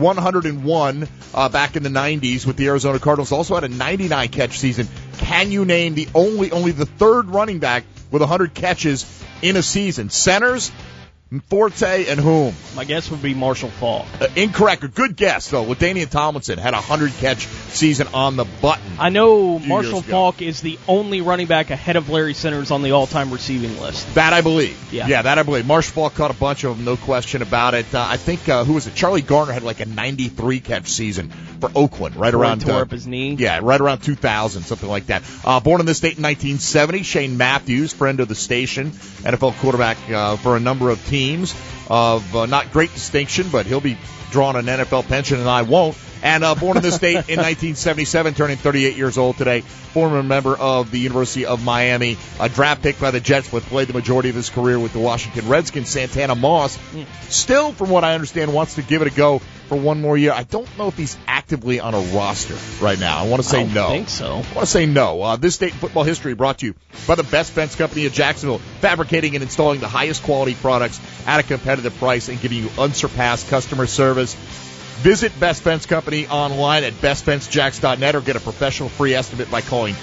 101 back in the 90s with the Arizona Cardinals. Also had a 99-catch season. Can you name the only the third running back with 100 catches in a season? Centers, Forte, and whom? My guess would be Marshall Faulk. Incorrect. A good guess, though. LaDainian Tomlinson had a 100-catch season on the button. I know Marshall Faulk is the only running back ahead of Larry Centers on the all-time receiving list. That I believe. Yeah, that I believe. Marshall Faulk caught a bunch of them, no question about it. I think, who was it? Charlie Garner had like a 93-catch season for Oakland, right around... tore up his knee. Yeah, right around 2000, something like that. Born in this state in 1970, Shane Matthews, friend of the station, NFL quarterback for a number of teams of not great distinction, but he'll be drawing an NFL pension and I won't. And born in this state in 1977, turning 38 years old today, former member of the University of Miami, a draft pick by the Jets, but played the majority of his career with the Washington Redskins. Santana Moss, still, from what I understand, wants to give it a go for one more year. I don't know if he's actively on a roster right now. I want to say no. I think so. I want to say no. This state in football history brought to you by the Best Fence Company of Jacksonville, fabricating and installing the highest quality products at a competitive price and giving you unsurpassed customer service. Visit Best Fence Company online at bestfencejacks.net or get a professional free estimate by calling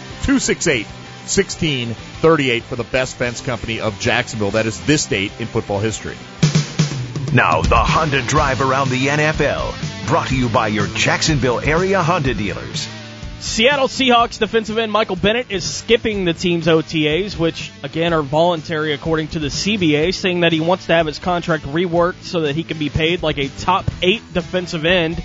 268-1638 for the Best Fence Company of Jacksonville. That is this date in football history. Now, the Honda Drive around the NFL, brought to you by your Jacksonville area Honda dealers. Seattle Seahawks defensive end Michael Bennett is skipping the team's OTAs, which, again, are voluntary according to the CBA, saying that he wants to have his contract reworked so that he can be paid like a top 8 defensive end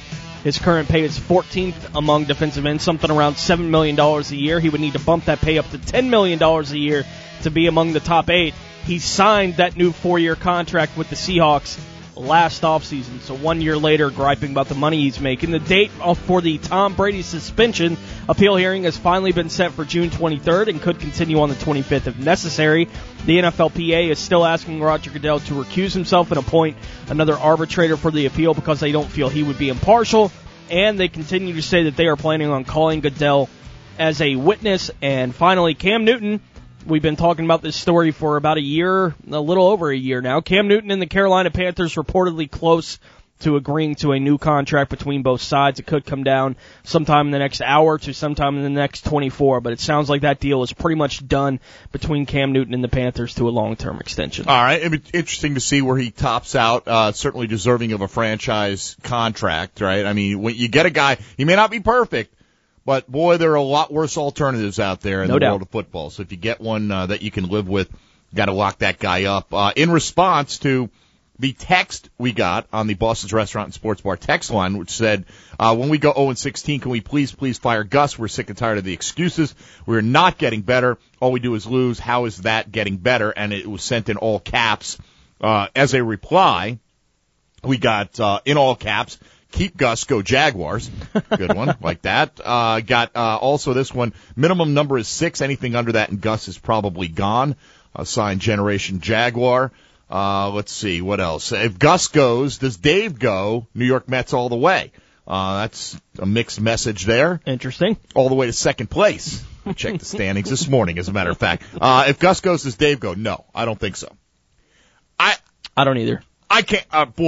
His current pay is 14th among defensive ends, something around $7 million a year. He would need to bump that pay up to $10 million a year to be among the top 8. He signed that new 4-year contract with the Seahawks last offseason, so 1 year later, griping about the money he's making. The date for the Tom Brady suspension appeal hearing has finally been set for June 23rd and could continue on the 25th if necessary. The NFLPA is still asking Roger Goodell to recuse himself and appoint another arbitrator for the appeal because they don't feel he would be impartial, and they continue to say that they are planning on calling Goodell as a witness. And finally, Cam Newton. We've been talking about this story for about a year, a little over a year now. Cam Newton and the Carolina Panthers reportedly close to agreeing to a new contract between both sides. It could come down sometime in the next hour to sometime in the next 24, but it sounds like that deal is pretty much done between Cam Newton and the Panthers to a long-term extension. All right. It'd be interesting to see where he tops out. Certainly deserving of a franchise contract, right? I mean, when you get a guy, he may not be perfect, but, boy, there are a lot worse alternatives out there in the world of football. So if you get one that you can live with, got to lock that guy up. In response to the text we got on the Boston's Restaurant and Sports Bar text line, which said, when we go 0-16, can we please fire Gus? We're sick and tired of the excuses. We're not getting better. All we do is lose. How is that getting better? And it was sent in all caps. As a reply, we got in all caps, keep Gus, go Jaguars. Good one, like that. Got also this one, minimum number is 6. Anything under that and Gus is probably gone. Signed Generation Jaguar. Let's see, what else? If Gus goes, does Dave go? New York Mets all the way. That's a mixed message there. Interesting. All the way to second place. I checked the standings this morning, as a matter of fact. If Gus goes, does Dave go? No, I don't think so. I don't either. I can't,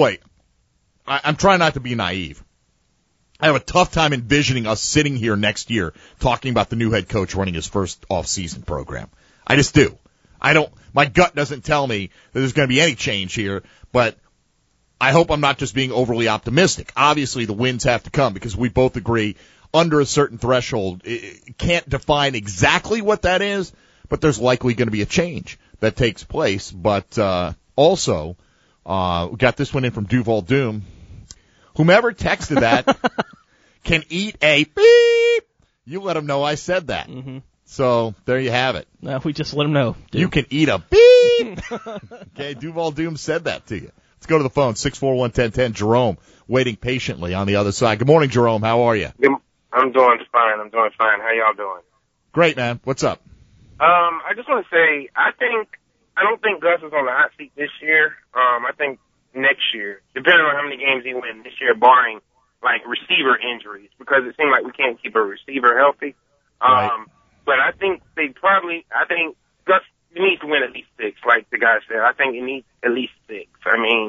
I'm trying not to be naive. I have a tough time envisioning us sitting here next year talking about the new head coach running his first off-season program. I just do. My gut doesn't tell me that there's going to be any change here, but I hope I'm not just being overly optimistic. Obviously, the wins have to come because we both agree under a certain threshold, it can't define exactly what that is, but there's likely going to be a change that takes place. But also, we got this one in from Duval Doom. Whomever texted that can eat a beep. You let them know I said that. Mm-hmm. So there you have it. We just let them know. Dude. You can eat a beep. Okay, Duval Doom said that to you. Let's go to the phone, 641-1010. Jerome, waiting patiently on the other side. Good morning, Jerome. How are you? I'm doing fine. How y'all doing? Great, man. What's up? I just want to say, I don't think Gus is on the hot seat this year. I think next year, depending on how many games he wins this year, barring like receiver injuries, because it seems like we can't keep a receiver healthy. Right. But I think Gus needs to win at least 6, like the guy said. I think he needs at least 6. I mean,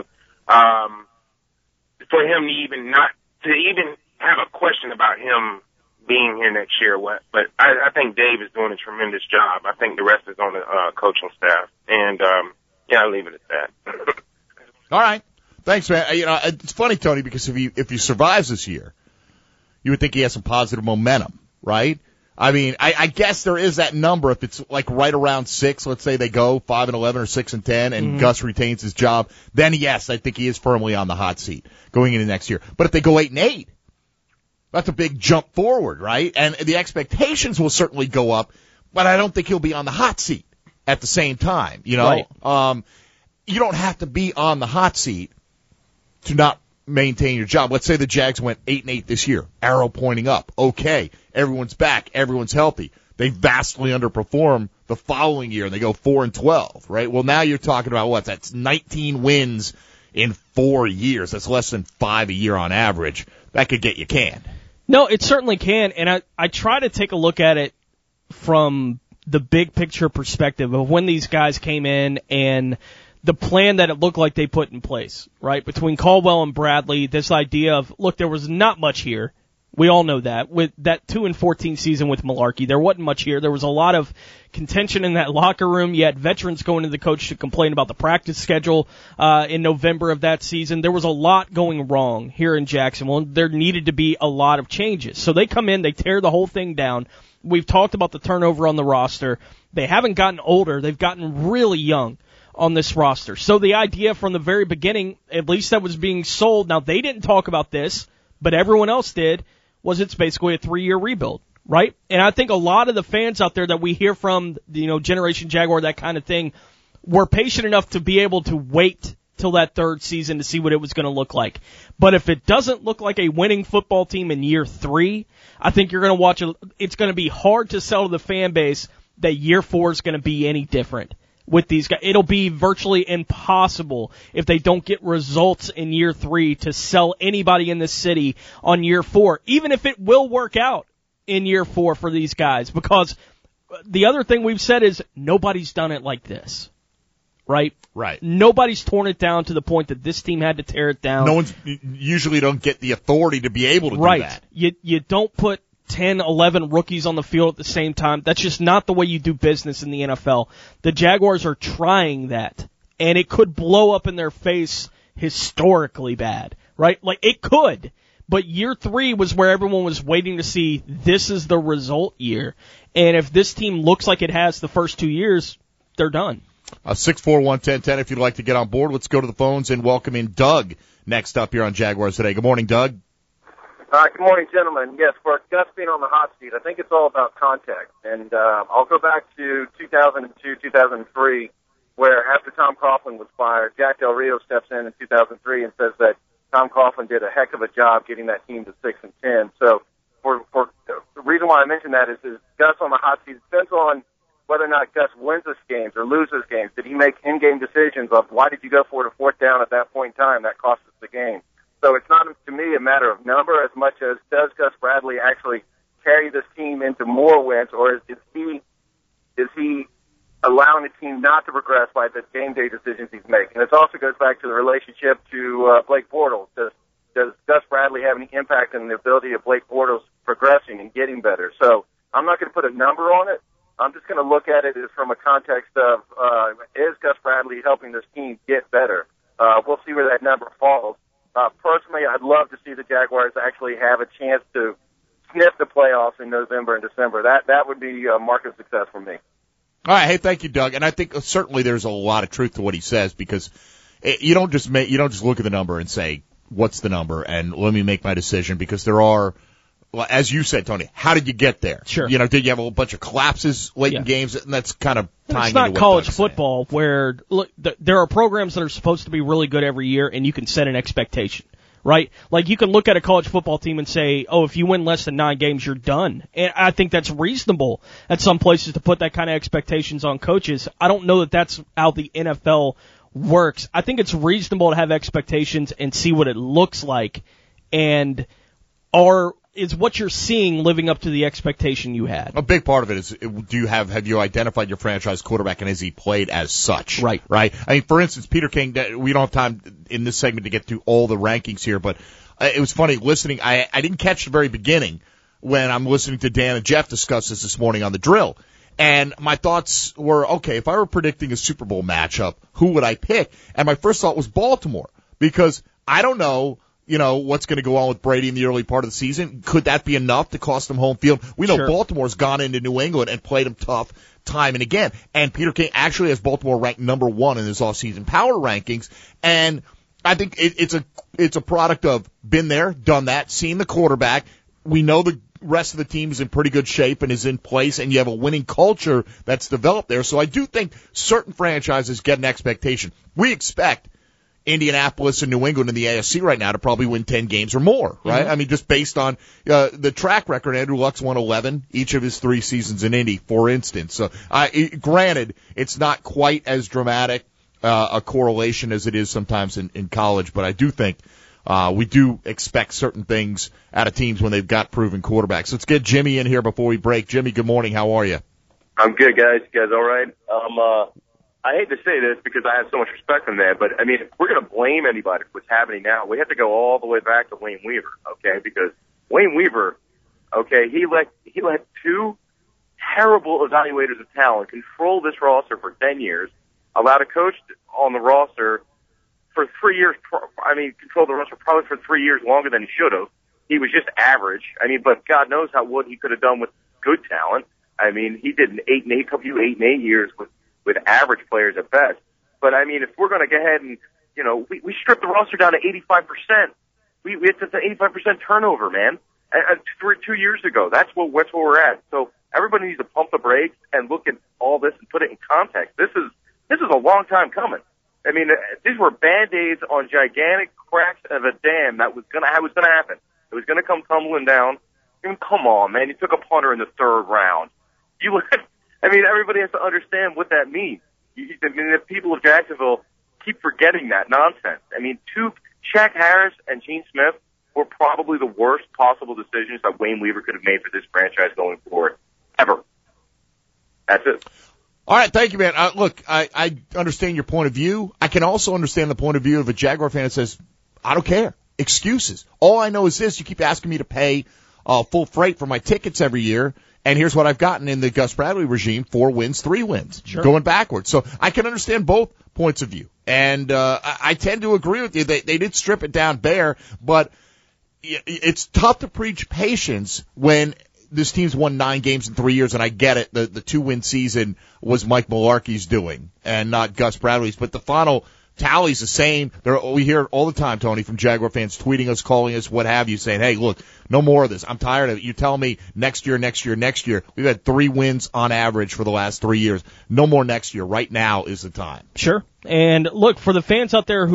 for him to even have a question about him being here next year, but I think Dave is doing a tremendous job. I think the rest is on the coaching staff, and I'll leave it at that. All right. Thanks, man. It's funny, Tony, because if he survives this year, you would think he has some positive momentum, right? I mean, I guess there is that number. If it's like right around 6, let's say they go 5-11 or 6-10, and Gus retains his job, then yes, I think he is firmly on the hot seat going into next year. But if they go 8-8, that's a big jump forward, right? And the expectations will certainly go up, but I don't think he'll be on the hot seat at the same time. Right. You don't have to be on the hot seat to not maintain your job. Let's say the Jags went 8-8 this year, arrow pointing up. Okay, everyone's back, everyone's healthy. They vastly underperform the following year, and they go 4-12, right? Well, now you're talking about that's 19 wins in 4 years. That's less than 5 a year on average. That could get you canned. No, it certainly can, and I try to take a look at it from the big picture perspective of when these guys came in and the plan that it looked like they put in place, right? Between Caldwell and Bradley, this idea of, look, there was not much here. We all know that. With that 2-14 season with Malarkey, there wasn't much here. There was a lot of contention in that locker room. You had veterans going to the coach to complain about the practice schedule in November of that season. There was a lot going wrong here in Jacksonville, and there needed to be a lot of changes. So they come in, they tear the whole thing down. We've talked about the turnover on the roster. They haven't gotten older. They've gotten really young on this roster. So the idea from the very beginning, at least that was being sold, now they didn't talk about this, but everyone else did, was it's basically a 3-year rebuild, right? And I think a lot of the fans out there that we hear from, Generation Jaguar, that kind of thing, were patient enough to be able to wait till that third season to see what it was going to look like. But if it doesn't look like a winning football team in year 3, I think you're going to watch it's going to be hard to sell to the fan base that year 4 is going to be any different with these guys. It'll be virtually impossible if they don't get results in year 3 to sell anybody in the city on year 4, even if it will work out in year 4 for these guys. Because the other thing we've said is nobody's done it like this. Right? Right. Nobody's torn it down to the point that this team had to tear it down. No one's usually don't get the authority to be able to do that. You don't put 10, 11 rookies on the field at the same time. That's just not the way you do business in the NFL. The Jaguars are trying that, and it could blow up in their face historically bad, right? Like, it could. But year 3 was where everyone was waiting to see this is the result year. And if this team looks like it has the first 2 years, they're done. 641-1010 if you'd like to get on board. Let's go to the phones and welcome in Doug next up here on Jaguars Today. Good morning, Doug. Good morning, gentlemen. Yes, for Gus being on the hot seat, I think it's all about context. And I'll go back to 2002, 2003, where after Tom Coughlin was fired, Jack Del Rio steps in 2003 and says that Tom Coughlin did a heck of a job getting that team to 6-10. So for the reason why I mention that is Gus on the hot seat depends on whether or not Gus wins this games or loses games. Did he make in-game decisions of why did you go for it a 4th down at that point in time? That cost us the game. So it's not, to me, a matter of number as much as does Gus Bradley actually carry this team into more wins, or is he allowing the team not to progress by the game day decisions he's making? This also goes back to the relationship to Blake Bortles. Does Gus Bradley have any impact on the ability of Blake Bortles progressing and getting better? So I'm not going to put a number on it. I'm just going to look at it as from a context of, is Gus Bradley helping this team get better? We'll see where that number falls. Personally, I'd love to see the Jaguars actually have a chance to sniff the playoffs in November and December. That would be a mark of success for me. All right. Hey, thank you, Doug. And I think certainly there's a lot of truth to what he says, because you don't just look at the number and say, what's the number? And let me make my decision, because there are, well, as you said, Tony, how did you get there? Sure. Did you have a bunch of collapses late in games? And that's kind of tying into what it's not college Doug's football saying. where, look, there are programs that are supposed to be really good every year, and you can set an expectation, right? Like, you can look at a college football team and say, oh, if you win less than 9 games, you're done. And I think that's reasonable at some places to put that kind of expectations on coaches. I don't know that that's how the NFL works. I think it's reasonable to have expectations and see what it looks like, and is what you're seeing living up to the expectation you had? A big part of it is, have you identified your franchise quarterback, and has he played as such? Right. I mean, for instance, Peter King, we don't have time in this segment to get through all the rankings here, but it was funny listening. I didn't catch the very beginning when I'm listening to Dan and Jeff discuss this morning on the drill. And my thoughts were, okay, if I were predicting a Super Bowl matchup, who would I pick? And my first thought was Baltimore, because I don't know, what's going to go on with Brady in the early part of the season. Could that be enough to cost them home field? We know Baltimore's gone into New England and played them tough time and again. And Peter King actually has Baltimore ranked number 1 in his offseason power rankings. And I think it's a product of been there, done that, seen the quarterback. We know the rest of the team is in pretty good shape and is in place, and you have a winning culture that's developed there. So I do think certain franchises get an expectation. We expect Indianapolis and New England in the AFC right now to probably win 10 games or more, right? Mm-hmm. I mean, just based on the track record. Andrew Luck's won 11 each of his 3 seasons in Indy, for instance. So, granted, it's not quite as dramatic a correlation as it is sometimes in college, but I do think we do expect certain things out of teams when they've got proven quarterbacks. Let's get Jimmy in here before we break. Jimmy, good morning. How are you? I'm good, guys. You guys all right? I hate to say this because I have so much respect for that, but I mean, if we're going to blame anybody for what's happening now, we have to go all the way back to Wayne Weaver, okay? Because Wayne Weaver, okay, he let 2 terrible evaluators of talent control this roster for 10 years, allowed a coach on the roster for 3 years, controlled the roster probably for 3 years longer than he should have. He was just average. I mean, but God knows what he could have done with good talent. I mean, he did 8 and 8 years with average players at best. But I mean, if we're going to go ahead and, we stripped the roster down to 85%. We had such an 85% turnover, man. 2 years ago. That's where we're at. So everybody needs to pump the brakes and look at all this and put it in context. This is a long time coming. I mean, these were Band-Aids on gigantic cracks of a dam that was gonna happen. It was gonna come tumbling down. I mean, come on, man. You took a punter in the third round. Everybody has to understand what that means. The people of Jacksonville keep forgetting that nonsense. I mean, Shaq Harris and Gene Smith were probably the worst possible decisions that Wayne Weaver could have made for this franchise going forward, ever. That's it. All right, thank you, man. Look, I understand your point of view. I can also understand the point of view of a Jaguar fan that says, I don't care. Excuses. All I know is this. You keep asking me to pay full freight for my tickets every year, and here's what I've gotten in the Gus Bradley regime, 4 wins, 3 wins, going backwards. So I can understand both points of view. And I tend to agree with you. They did strip it down bare, but it's tough to preach patience when this team's won 9 games in 3 years, and I get it. The 2-win season was Mike Mularkey's doing and not Gus Bradley's, but the final tally's the same. We hear it all the time, Tony, from Jaguar fans tweeting us, calling us, what have you, saying, hey, look, no more of this. I'm tired of it. You tell me next year. We've had 3 wins on average for the last 3 years. No more next year. Right now is the time. Sure. And look, for the fans out there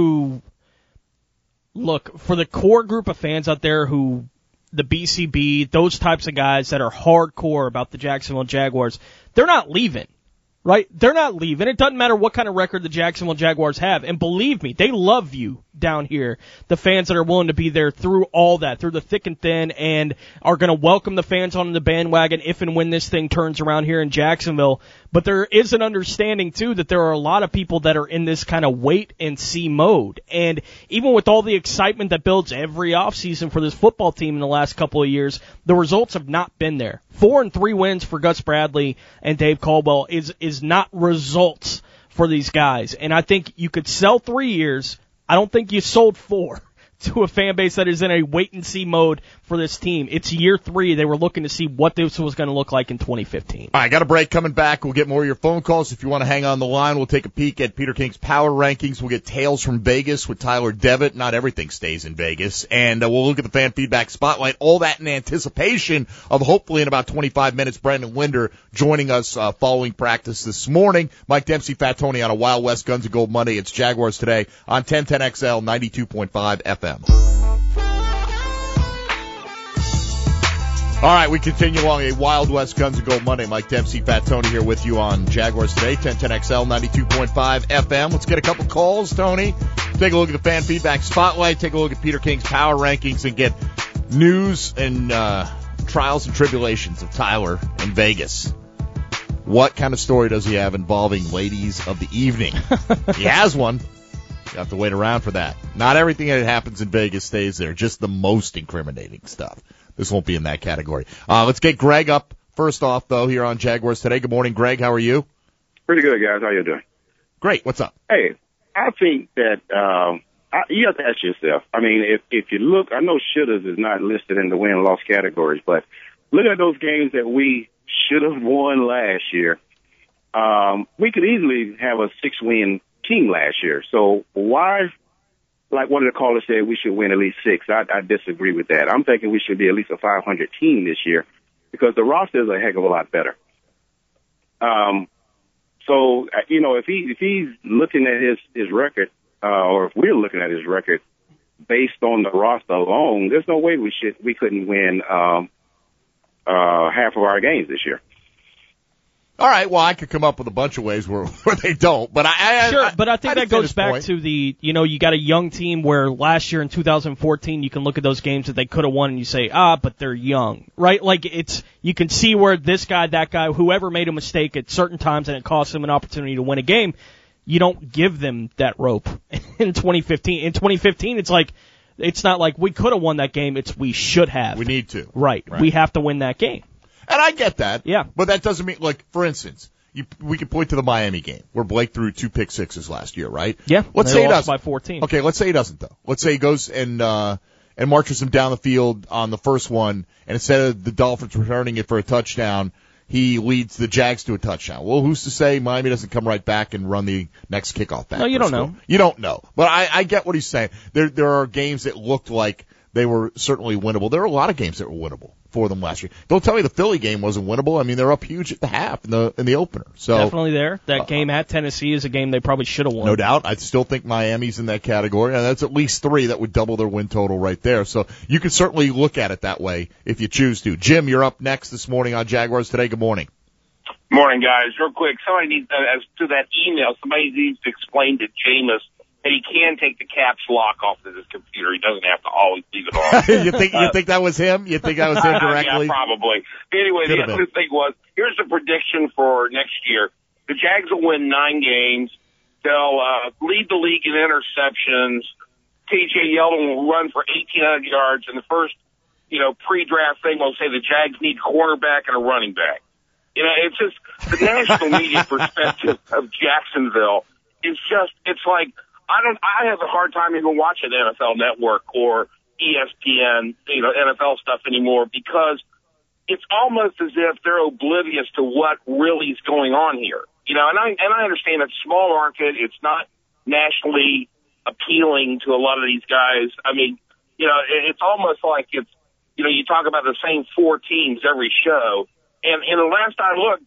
for the core group of fans out there who, the BCB, those types of guys that are hardcore about the Jacksonville Jaguars, they're not leaving. Right? They're not leaving. It doesn't matter what kind of record the Jacksonville Jaguars have. And believe me, they love you down here. The fans that are willing to be there through all that, through the thick and thin, and are going to welcome the fans on the bandwagon if and when this thing turns around here in Jacksonville. But there is an understanding, too, that there are a lot of people that are in this kind of wait-and-see mode. And even with all the excitement that builds every offseason for this football team in the last couple of years, the results have not been there. 4 and 3 wins for Gus Bradley and Dave Caldwell is not results for these guys. And I think you could sell 3 years. I don't think you sold 4 to a fan base that is in a wait-and-see mode for this team. It's year 3. They were looking to see what this was going to look like in 2015. All right, got a break coming back. We'll get more of your phone calls. If you want to hang on the line, we'll take a peek at Peter King's power rankings. We'll get Tales from Vegas with Tyler Devitt. Not everything stays in Vegas. And we'll look at the fan feedback spotlight. All that in anticipation of hopefully in about 25 minutes, Brandon Linder joining us following practice this morning. Mike Dempsey, Fat Tony on a Wild West Guns and Gold Monday. It's Jaguars Today on 1010XL 92.5 FM. All right, we continue along a Wild West Guns and Gold Monday. Mike Dempsey, Fat Tony here with you on Jaguars Today, 1010XL 92.5 FM. Let's get a couple calls, Tony. Take a look at the fan feedback spotlight. Take a look at Peter King's power rankings and get news and trials and tribulations of Tyler in Vegas. What kind of story does he have involving ladies of the evening? He has one. You have to wait around for that. Not everything that happens in Vegas stays there, just the most incriminating stuff. This won't be in that category. Let's get Greg up first off, though, here on Jaguars Today. Good morning, Greg. How are you? Pretty good, guys. How you doing? Great. What's up? Hey, I think that you have to ask yourself. I mean, if you look, I know shouldas is not listed in the win-loss categories, but look at those games that we should have won last year. We could easily have a 6-win team last year. So why, like one of the callers said, we should win at least 6? I disagree with that. I'm thinking we should be at least a 500 team this year because the roster is a heck of a lot better. So, if he's looking at his record, or if we're looking at his record based on the roster alone, there's no way we couldn't win half of our games this year. All right, well, I could come up with a bunch of ways where they don't, but I think that goes back to the, you got a young team where last year in 2014 you can look at those games that they could have won and you say, but they're young, right? Like you can see where this guy, that guy, whoever made a mistake at certain times and it cost them an opportunity to win a game, you don't give them that rope in 2015. In 2015, it's not like we could have won that game, it's we should have. We need to. Right. We have to win that game. And I get that. Yeah. But that doesn't mean, like, for instance, we can point to the Miami game where Blake threw 2 pick sixes last year, right? Yeah. Let's say he doesn't. By 14. Okay, let's say he doesn't, though. Let's say he goes and marches him down the field on the first one, and instead of the Dolphins returning it for a touchdown, he leads the Jags to a touchdown. Well, who's to say Miami doesn't come right back and run the next kickoff back? No, you don't know. You don't know. But I get what he's saying. There are games that looked like they were certainly winnable. There were a lot of games that were winnable for them last year. Don't tell me the Philly game wasn't winnable. I mean, they're up huge at the half in the opener. So definitely there. That game at Tennessee is a game they probably should have won. No doubt. I still think Miami's in that category, and that's at least 3 that would double their win total right there. So you can certainly look at it that way if you choose to. Jim, you're up next this morning on Jaguars Today. Good morning. Morning, guys. Real quick, somebody needs as to that email. Somebody needs to explain to Jameis that he can take the caps lock off of his computer. He doesn't have to always leave it on. You think that was him? You think that was him directly? Yeah, probably. Anyway, the other thing was, here's the prediction for next year. The Jags will win 9 games. They'll lead the league in interceptions. T.J. Yeldon will run for 1,800 yards. And the first, pre-draft thing will say the Jags need a quarterback and a running back. It's just the national media perspective of Jacksonville is just, it's like, I have a hard time even watching NFL Network or ESPN, NFL stuff anymore, because it's almost as if they're oblivious to what really is going on here. And I understand it's small market. It's not nationally appealing to a lot of these guys. I mean, it's almost like it's, you talk about the same 4 teams every show. And the last I looked,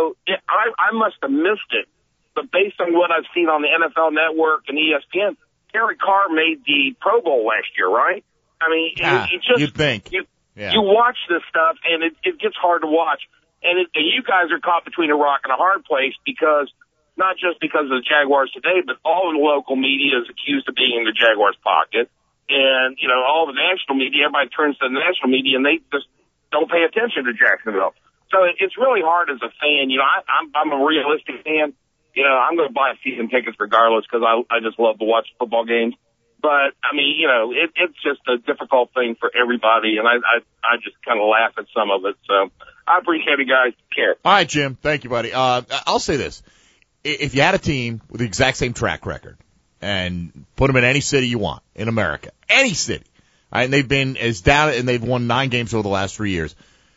I must have missed it. But based on what I've seen on the NFL Network and ESPN, Derek Carr made the Pro Bowl last year, right? I mean, you'd think. You watch this stuff, and it gets hard to watch. And you guys are caught between a rock and a hard place because, not just because of the Jaguars today, but all of the local media is accused of being in the Jaguars' pocket. And, all the national media, everybody turns to the national media, and they just don't pay attention to Jacksonville. So it's really hard as a fan. I'm a realistic fan. I'm going to buy season tickets regardless because I just love to watch football games. But, I mean, it's just a difficult thing for everybody, and I just kind of laugh at some of it. So I appreciate it, guys. Take care. All right, Jim. Thank you, buddy. I'll say this. If you had a team with the exact same track record and put them in any city you want in America, any city, and they've been as down and they've won 9 games over the last 3 years,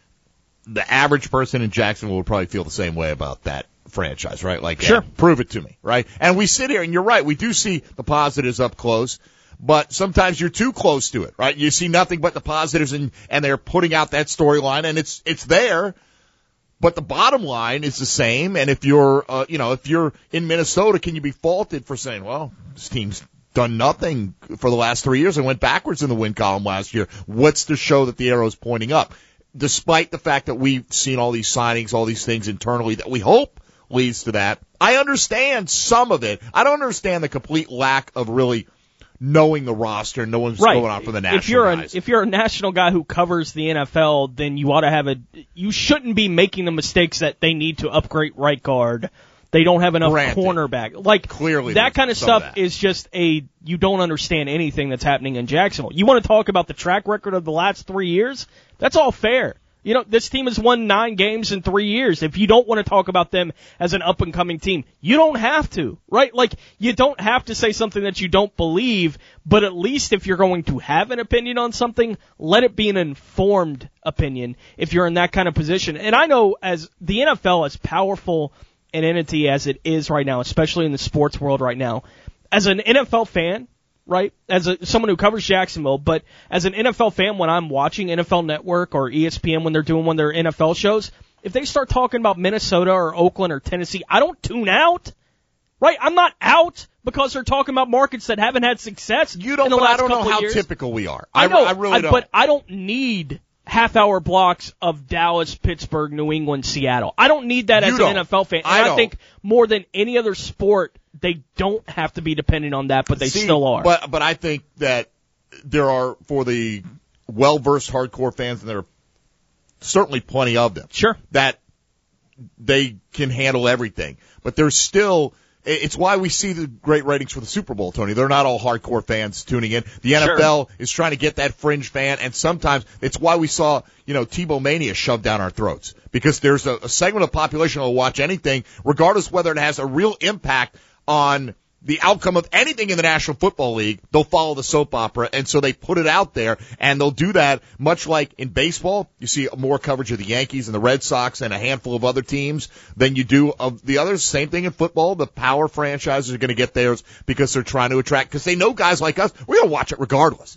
the average person in Jacksonville would probably feel the same way about that franchise, right? Like, sure. Prove it to me, right? And we sit here, and you're right, we do see the positives up close, but sometimes you're too close to it, right? You see nothing but the positives, and they're putting out that storyline, and it's there, but the bottom line is the same. And if you're, if you're in Minnesota, can you be faulted for saying, well, this team's done nothing for the last 3 years and went backwards in the win column last year? What's to show that the arrow's pointing up? Despite the fact that we've seen all these signings, all these things internally that we hope leads to that. I understand some of it. I don't understand the complete lack of really knowing the roster, knowing what's going on for the national guys. If you're a national guy who covers the NFL, then you ought to have you shouldn't be making the mistakes that they need to upgrade right guard. They don't have enough cornerback. Like, clearly that kind of stuff is just you don't understand anything that's happening in Jacksonville. You want to talk about the track record of the last 3 years? That's all fair. This team has won 9 games in 3 years. If you don't want to talk about them as an up-and-coming team, you don't have to, right? Like, you don't have to say something that you don't believe, but at least if you're going to have an opinion on something, let it be an informed opinion if you're in that kind of position. And I know as the NFL, as powerful an entity as it is right now, especially in the sports world right now, as an NFL fan, right, as someone who covers Jacksonville, but as an NFL fan, when I'm watching NFL Network or ESPN when they're doing one of their NFL shows, if they start talking about Minnesota or Oakland or Tennessee, I don't tune out, right? I'm not out because they're talking about markets that haven't had success in the last couple of years. I don't know how typical we are. I know, I really don't. But I don't need half-hour blocks of Dallas, Pittsburgh, New England, Seattle. I don't need that as an NFL fan. And I think more than any other sport, they don't have to be dependent on that, but they still are. But I think that there are, for the well-versed hardcore fans, and there are certainly plenty of them. Sure. That they can handle everything. But there's still, it's why we see the great ratings for the Super Bowl, Tony. They're not all hardcore fans tuning in. The NFL is trying to get that fringe fan, and sometimes it's why we saw, Tebow Mania shoved down our throats. Because there's a segment of the population that will watch anything, regardless whether it has a real impact on the outcome of anything in the National Football League. They'll follow the soap opera, and so they put it out there, and they'll do that much like in baseball. You see more coverage of the Yankees and the Red Sox and a handful of other teams than you do of the others. Same thing in football. The power franchises are going to get theirs because they're trying to attract, because they know guys like us, we're going to watch it regardless.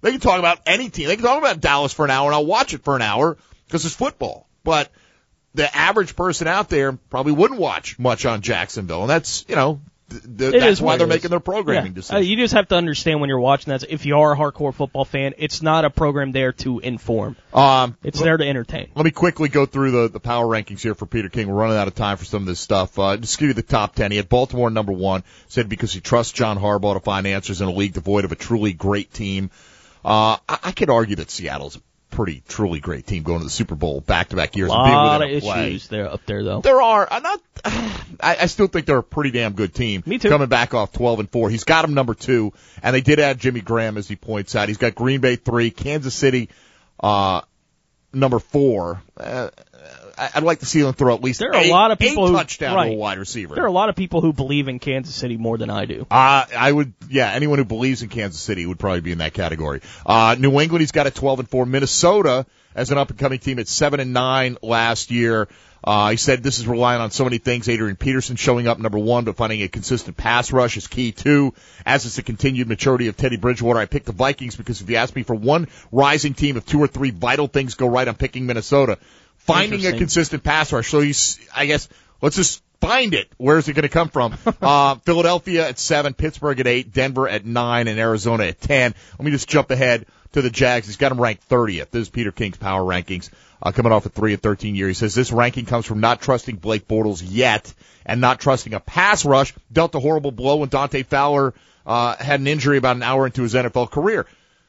They can talk about any team. They can talk about Dallas for an hour, and I'll watch it for an hour because it's football. But the average person out there probably wouldn't watch much on Jacksonville, and that's, that's why they're making their programming decisions. You just have to understand when you're watching that, if you are a hardcore football fan, it's not a program there to inform. It's there to entertain. Let me quickly go through the power rankings here for Peter King. We're running out of time for some of this stuff. Just give you the top 10. He had Baltimore number 1, said because he trusts John Harbaugh to find answers in a league devoid of a truly great team. I could argue that Seattle's a pretty truly great team going to the Super Bowl back-to-back years. A lot of issues there up there, though. There are. I still think they're a pretty damn good team. Me too. Coming back off 12-4. He's got him number 2, and they did add Jimmy Graham, as he points out. He's got Green Bay 3, Kansas City number 4. I'd like to see them throw at least a lot of people touchdown to a wide receiver. There are a lot of people who believe in Kansas City more than I do. I would, anyone who believes in Kansas City would probably be in that category. New England, he's got a 12-4. Minnesota, as an up-and-coming team, at 7-9 last year. He said this is relying on so many things. Adrian Peterson showing up number 1, but finding a consistent pass rush is key too. As is the continued maturity of Teddy Bridgewater. I picked the Vikings because if you ask me for one rising team, if 2 or 3 vital things go right, I'm picking Minnesota. Finding a consistent pass rush. So I guess let's just find it. Where's it going to come from? Philadelphia at 7, Pittsburgh at 8, Denver at 9, and Arizona at 10. Let me just jump ahead to the Jags. He's got them ranked 30th. This is Peter King's power rankings. Coming off a 3-13 year. He says this ranking comes from not trusting Blake Bortles yet and not trusting a pass rush. Dealt a horrible blow when Dante Fowler had an injury about an hour into his NFL career.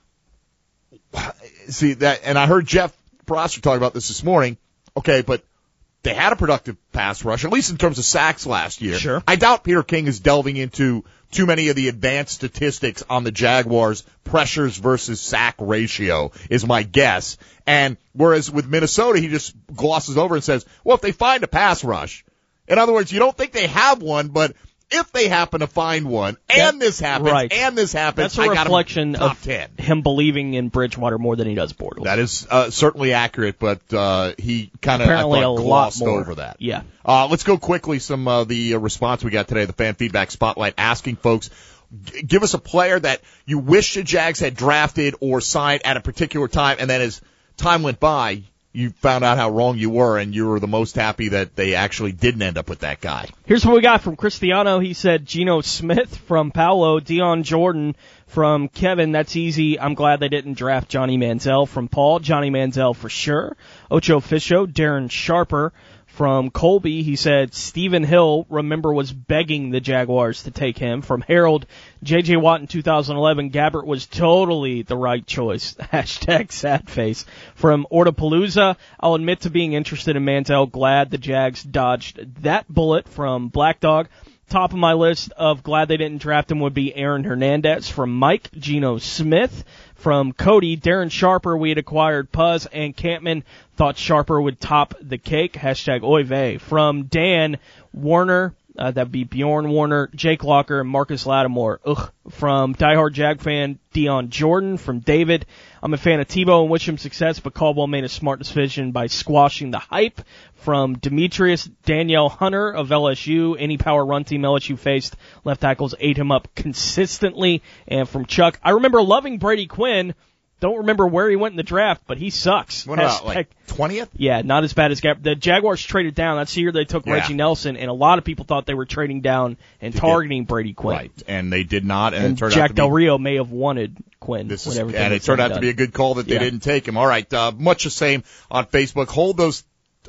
See that, and I heard Jeff Prosser talk about this morning. Okay, but they had a productive pass rush, at least in terms of sacks last year. Sure. I doubt Peter King is delving into too many of the advanced statistics on the Jaguars' pressures versus sack ratio is my guess. And whereas with Minnesota, he just glosses over and says, well, if they find a pass rush, in other words, you don't think they have one, but if they happen to find one, and this happens, that's a reflection of 10. Him believing in Bridgewater more than he does Bortles. That is certainly accurate, but he kind of glossed over that. Yeah. Let's go quickly some of the response we got today, the fan feedback spotlight, asking folks, give us a player that you wish the Jags had drafted or signed at a particular time, and then as time went by, you found out how wrong you were, and you were the most happy that they actually didn't end up with that guy. Here's what we got from Cristiano. He said Geno Smith from Paolo, Dion Jordan from Kevin. That's easy. I'm glad they didn't draft Johnny Manziel from Paul. Johnny Manziel for sure. Ocho Fisho, Darren Sharper. From Colby, he said Stephen Hill, remember, was begging the Jaguars to take him. From Harold, J.J. Watt in 2011, Gabbert was totally the right choice. Hashtag sad face. From Ortapalooza, I'll admit to being interested in Manziel. Glad the Jags dodged that bullet. From Black Dog, top of my list of glad they didn't draft him would be Aaron Hernandez. From Mike, Geno Smith. From Cody, Darren Sharper, we had acquired Puz and Campman, thought Sharper would top the cake. Hashtag oy vey. From Dan, Warner, that'd be Bjorn Warner, Jake Locker, and Marcus Lattimore. Ugh. From diehard Jag fan, Dion Jordan. From David, I'm a fan of Tebow and wish him success, but Caldwell made a smart decision by squashing the hype. From Demetrius, Danielle Hunter of LSU, any power run team LSU faced, left tackles ate him up consistently. And from Chuck, I remember loving Brady Quinn. Don't remember where he went in the draft, but he sucks. What about, like 20th? Yeah, not as bad as the Jaguars traded down. That's the year they took Reggie Nelson, and a lot of people thought they were trading down and targeting Brady Quinn. Right, and they did not. And it turned Jack out to Del Rio may have wanted Quinn. And it turned out to be a good call that they didn't take him. All right, much the same on Facebook. Hold those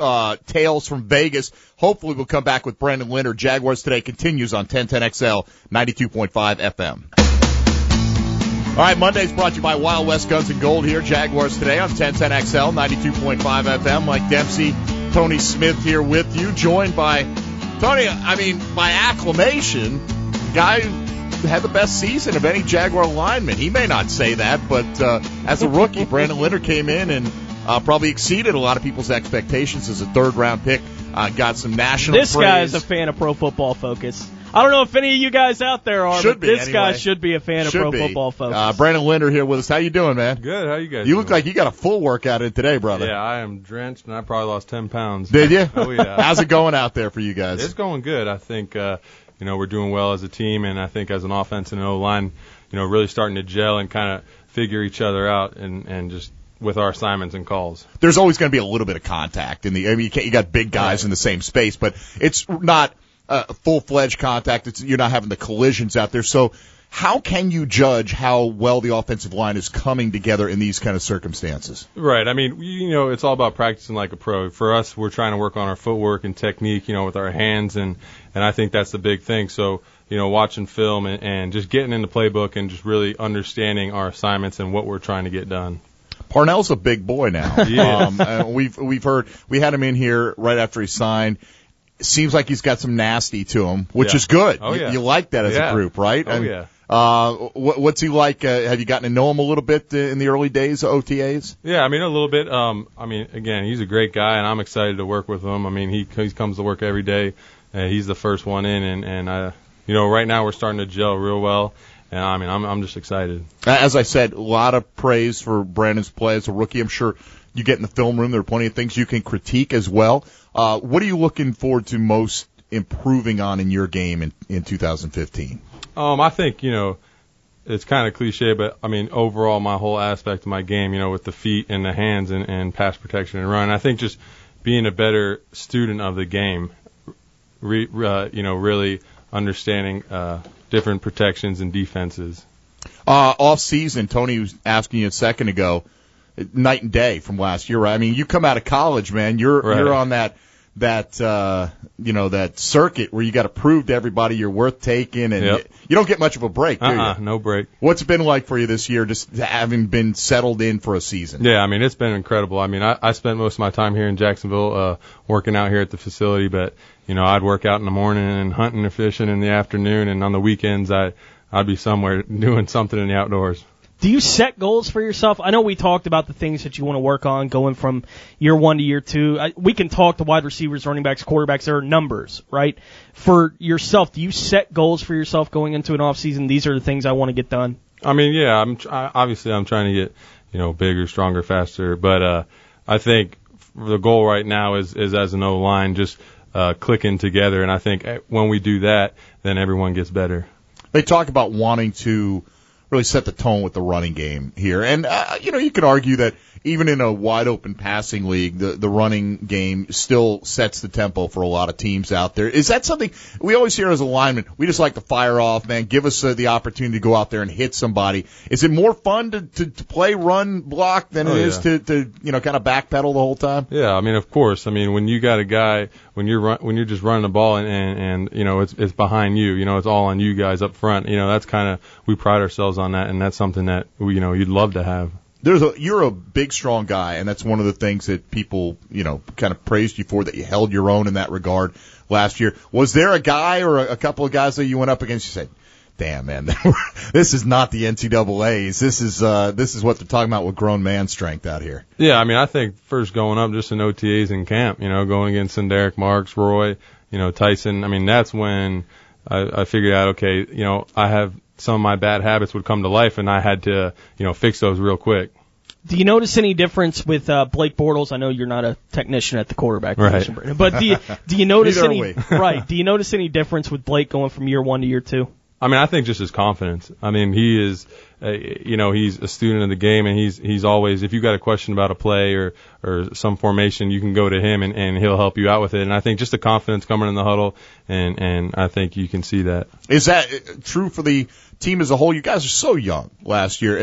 tales from Vegas. Hopefully we'll come back with Brandon Linder. Jaguars Today continues on 1010XL 92.5 FM. All right, Monday's brought to you by Wild West Guns and Gold here. Jaguars Today on 1010XL 92.5 FM. Mike Dempsey, Tony Smith here with you, joined by Tony. I mean, by acclamation, guy who had the best season of any Jaguar lineman. He may not say that, but as a rookie, Brandon Linder came in and probably exceeded a lot of people's expectations as a third-round pick. Got some national praise. This guy is a fan of Pro Football Focus. I don't know if any of you guys out there are, but this guy should be a fan of Pro Football Focus. Brandon Linder here with us. How you doing, man? Good. How you guys You look like you got a full workout in today, brother. Yeah, I am drenched, and I probably lost 10 pounds. Did you? Oh, yeah. How's it going out there for you guys? It's going good. I think we're doing well as a team, and I think as an offense and an O-line, really starting to gel and kind of figure each other out and just with our assignments and calls. There's always going to be a little bit of contact you got big guys in the same space, but it's not full-fledged contact. You're not having the collisions out there. So how can you judge how well the offensive line is coming together in these kind of circumstances? Right. I mean, it's all about practicing like a pro. For us, we're trying to work on our footwork and technique, with our hands, and I think that's the big thing. So, watching film and just getting in the playbook and just really understanding our assignments and what we're trying to get done. Parnell's a big boy now. Yeah. We've heard, we had him in here right after he signed. It seems like he's got some nasty to him, which is good. Oh, yeah. You like that as a group, right? Oh, yeah. What's he like? Have you gotten to know him a little bit in the early days of OTAs? Yeah, a little bit. Again, he's a great guy, and I'm excited to work with him. He comes to work every day. He's the first one in, and right now we're starting to gel real well. And I'm just excited. As I said, a lot of praise for Brandon's play as a rookie. I'm sure you get in the film room, there are plenty of things you can critique as well. What are you looking forward to most improving on in your game in 2015? I think, it's kind of cliche, but overall my whole aspect of my game, with the feet and the hands and pass protection and run, I think just being a better student of the game, really understanding different protections and defenses. Off season, Tony was asking you a second ago, night and day from last year, right? You come out of college, man, you're on that circuit where you got to prove to everybody you're worth taking, and you don't get much of a break, do you? No break. What's it been like for you this year, just having been settled in for a season? Yeah, it's been incredible. I spent most of my time here in Jacksonville, working out here at the facility, but I'd work out in the morning and hunting and fishing in the afternoon, and on the weekends I'd be somewhere doing something in the outdoors. Do you set goals for yourself? I know we talked about the things that you want to work on going from year 1 to year 2. We can talk to wide receivers, running backs, quarterbacks. There are numbers, right? For yourself, do you set goals for yourself going into an off season? These are the things I want to get done. Obviously I'm trying to get bigger, stronger, faster. But I think the goal right now is as an O-line just clicking together. And I think when we do that, then everyone gets better. They talk about wanting to really set the tone with the running game here. And, you could argue that even in a wide-open passing league, the running game still sets the tempo for a lot of teams out there. Is that something we always hear as a lineman? We just like to fire off, man. Give us the opportunity to go out there and hit somebody. Is it more fun to play run block than it is to kind of backpedal the whole time? Yeah, of course. When you got a guy, when you're just running the ball and it's behind you, it's all on you guys up front. That's kind of, we pride ourselves on that, and that's something that you'd love to have. You're a big, strong guy, and that's one of the things that people, kind of praised you for, that you held your own in that regard last year. Was there a guy or a couple of guys that you went up against, you said, damn, man, this is not the NCAAs. This is what they're talking about with grown man strength out here. Yeah, I think first going up just in OTAs in camp, going against Derek Marks, Roy, Tyson. That's when I figured out, okay, I have some of my bad habits would come to life, and I had to, fix those real quick. Do you notice any difference with Blake Bortles? I know you're not a technician at the quarterback position, right, but do you notice any right? Do you notice any difference with Blake going from year 1 to year 2? I think just his confidence. He is, he's a student of the game, and he's always, if you got a question about a play or some formation, you can go to him and he'll help you out with it. And I think just the confidence coming in the huddle, and I think you can see that. Is that true for the team as a whole? You guys are so young last year.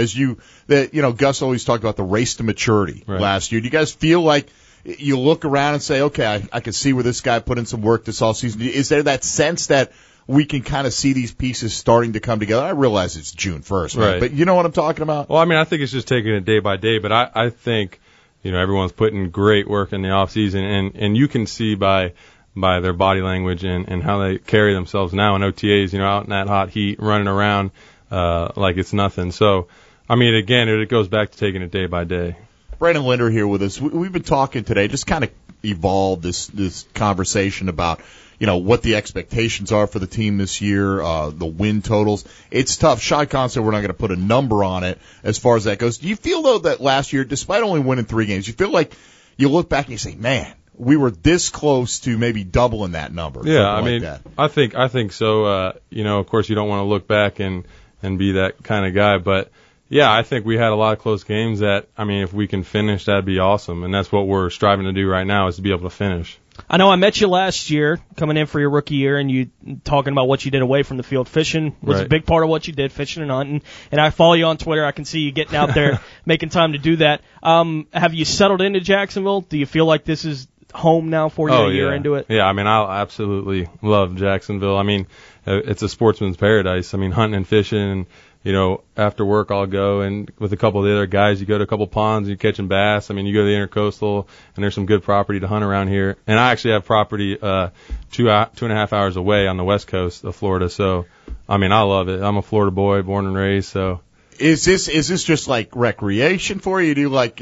Gus always talked about the race to maturity last year. Do you guys feel like you look around and say, okay, I can see where this guy put in some work this offseason? Is there that sense that we can kind of see these pieces starting to come together? I realize it's June 1st, right? But you know what I'm talking about? Well, I think it's just taking it day by day, but I think, everyone's putting great work in the off season, and you can see by their body language and how they carry themselves now in OTAs, out in that hot heat, running around like it's nothing. So, again, it goes back to taking it day by day. Brandon Linder here with us. We've been talking today, just kind of evolved this conversation about what the expectations are for the team this year, the win totals. It's tough. Shad Khan said we're not going to put a number on it as far as that goes. Do you feel, though, that last year, despite only winning 3 games, you feel like you look back and you say, man, we were this close to maybe doubling that number. Yeah, I like mean, that. I think so. Of course, you don't want to look back and be that kind of guy, but yeah, I think we had a lot of close games that, I mean, if we can finish, that'd be awesome, and that's what we're striving to do right now, is to be able to finish. I know I met you last year, coming in for your rookie year, and you talking about what you did away from the field. Fishing was a big part of what you did, fishing and hunting. And I follow you on Twitter. I can see you getting out there, making time to do that. Have you settled into Jacksonville? Do you feel like this is home now for you, a year into it? Yeah, I mean, I absolutely love Jacksonville. I mean, it's a sportsman's paradise. I mean, hunting and fishing, and after work I'll go, and with a couple of the other guys, you go to a couple ponds, you're catching bass. I mean, you go to the Intercoastal, and there's some good property to hunt around here. And I actually have property 2.5 hours away on the west coast of Florida. So, I mean, I love it. I'm a Florida boy, born and raised. So, is this just like recreation for you?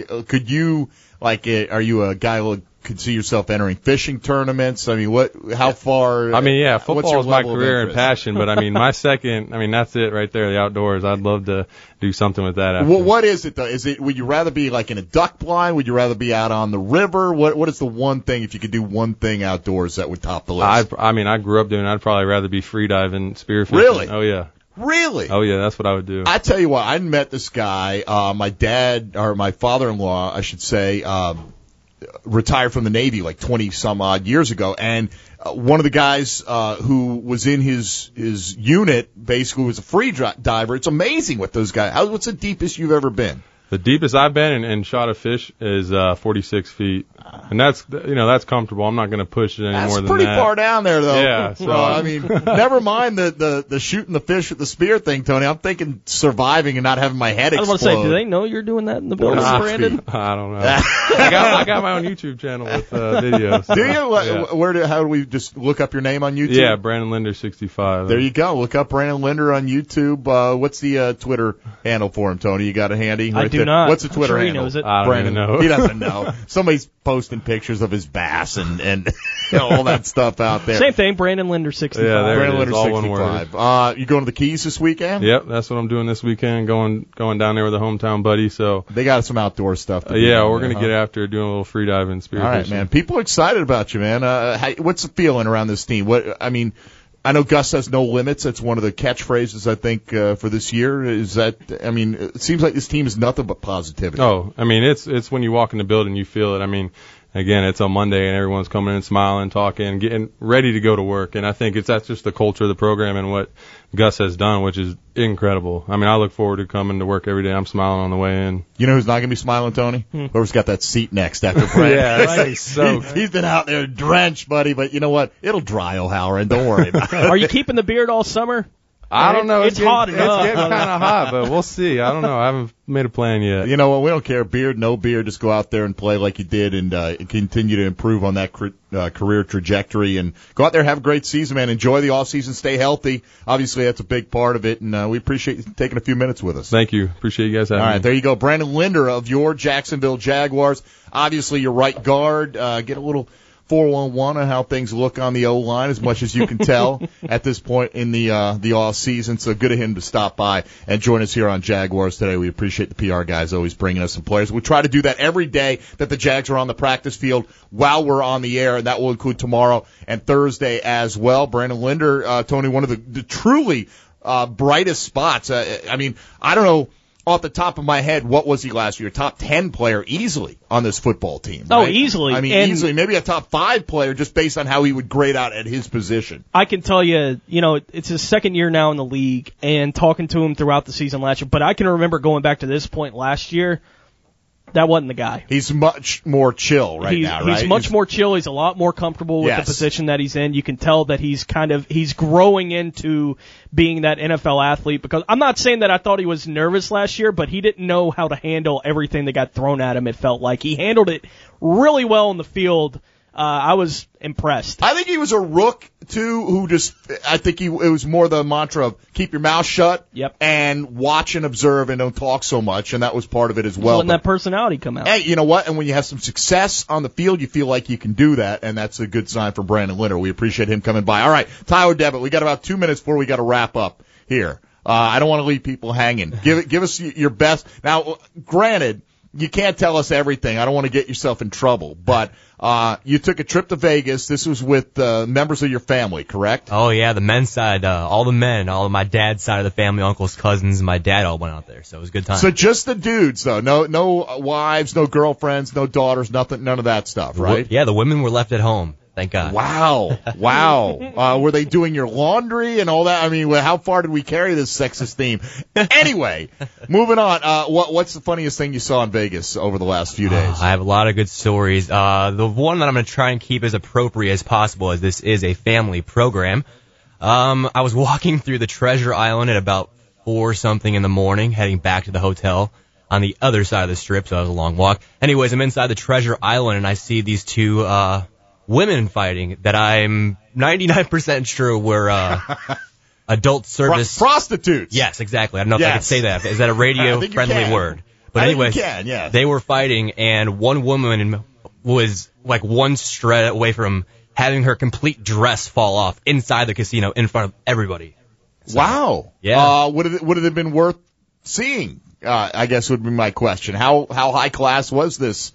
Are you a guy who could see yourself entering fishing tournaments? I mean, how far? I mean, yeah, football is my career and passion, but I mean, that's it right there, the outdoors. I'd love to do something with that. Well, what is it though? Would you rather be like in a duck blind? Would you rather be out on the river? What is the one thing, if you could do one thing outdoors, that would top the list? I grew up doing it. I'd probably rather be free diving, spearfishing. Really? Oh yeah. Really? Oh yeah, that's what I would do. I tell you what, I met this guy, my father-in-law, I should say, retired from the Navy like 20 some odd years ago, and one of the guys who was in his unit basically was a free diver. It's amazing what those guys. What's the deepest you've ever been? The deepest I've been and shot a fish is 46 feet, and that's comfortable. I'm not going to push it any more than that. That's pretty far down there, though. Yeah. So I mean, never mind the shooting the fish with the spear thing, Tony. I'm thinking surviving and not having my head explode. I was going to say, do they know you're doing that in the building, Brandon? I don't know. I got my own YouTube channel with videos. So, do you? Yeah. How do we just look up your name on YouTube? Yeah, Brandon Linder 65. There you go. Look up Brandon Linder on YouTube. What's the Twitter handle for him, Tony? You got it handy? I do not. What's the Twitter handle? He knows it. I don't even know. He doesn't know. Somebody's posting pictures of his bass and all that stuff out there. Same thing, Brandon Linder 65. Yeah, there Brandon it is, Linder all 65. one word. You going to the Keys this weekend? Yep, that's what I'm doing this weekend. Going down there with a hometown buddy. So they got some outdoor stuff. Yeah, we're gonna get after doing a little free diving, spearfishing. All right, man. People are excited about you, man. What's the feeling around this team? I know Gus has no limits. That's one of the catchphrases, I think, for this year. It seems like this team is nothing but positivity. Oh, I mean, it's when you walk in the building, you feel it. I mean, again, it's on Monday and everyone's coming in smiling, talking, getting ready to go to work. And I think that's just the culture of the program and what Gus has done, which is incredible. I mean, I look forward to coming to work every day. I'm smiling on the way in. You know who's not going to be smiling, Tony? Whoever's got that seat next after Brad. Yeah, he's been out there drenched, buddy, but you know what? It'll dry, O'Halloran. Don't worry about it. Are you keeping the beard all summer? I don't know. It's hot enough. It's getting kind of hot, but we'll see. I don't know. I haven't made a plan yet. You know what? We don't care. Beard, no beard. Just go out there and play like you did and continue to improve on that career trajectory. And go out there, have a great season, man. Enjoy the off season. Stay healthy. Obviously, that's a big part of it, and we appreciate you taking a few minutes with us. Thank you. Appreciate you guys having me. All right, there you go. Brandon Linder of your Jacksonville Jaguars. Obviously, your right guard. Get a little 4-1-1 on how things look on the O-line, as much as you can tell at this point in the off season. So good of him to stop by and join us here on Jaguars Today. We appreciate the PR guys always bringing us some players. We try to do that every day that the Jags are on the practice field while we're on the air, and that will include tomorrow and Thursday as well. Brandon Linder, Tony, one of the truly brightest spots. I don't know off the top of my head, what was he last year? Top 10 player easily on this football team. Right? Oh, easily. Easily. Maybe a top 5 player just based on how he would grade out at his position. I can tell you, it's his second year now in the league, and talking to him throughout the season last year, but I can remember going back to this point last year, that wasn't the guy. He's much more chill now, right? He's much more chill. He's a lot more comfortable with the position that he's in. You can tell that he's growing into being that NFL athlete, because I'm not saying that I thought he was nervous last year, but he didn't know how to handle everything that got thrown at him. It felt like he handled it really well in the field. I was impressed. I think he was a rook too, it was more the mantra of keep your mouth shut. Yep. And watch and observe and don't talk so much, and that was part of it as well. Letting that personality come out. Hey, you know what? And when you have some success on the field, you feel like you can do that, and that's a good sign for Brandon Linder. We appreciate him coming by. All right, Tyler Devitt, we got about 2 minutes before we got to wrap up here. I don't want to leave people hanging. Give us your best. Now, granted, you can't tell us everything. I don't want to get yourself in trouble, but you took a trip to Vegas. This was with members of your family, correct? Oh, yeah, the men's side, all the men, all of my dad's side of the family, uncles, cousins, and my dad all went out there, so it was a good time. So just the dudes, though? No wives, no girlfriends, no daughters, nothing, none of that stuff, right? Yeah, the women were left at home. Thank God. Wow. Were they doing your laundry and all that? I mean, how far did we carry this sexist theme? Anyway, moving on. What's the funniest thing you saw in Vegas over the last few days? I have a lot of good stories. The one that I'm going to try and keep as appropriate as possible, as this is a family program. I was walking through the Treasure Island at about 4-something in the morning, heading back to the hotel on the other side of the strip, so it was a long walk. Anyways, I'm inside the Treasure Island, and I see these two women fighting that I'm 99% sure were adult service prostitutes. Yes, exactly. I don't know if I can say that. Is that a radio-friendly word? But anyways, they were fighting, and one woman was like one stride away from having her complete dress fall off inside the casino in front of everybody. So, wow. Yeah. Would it have been worth seeing? I guess would be my question. How high class was this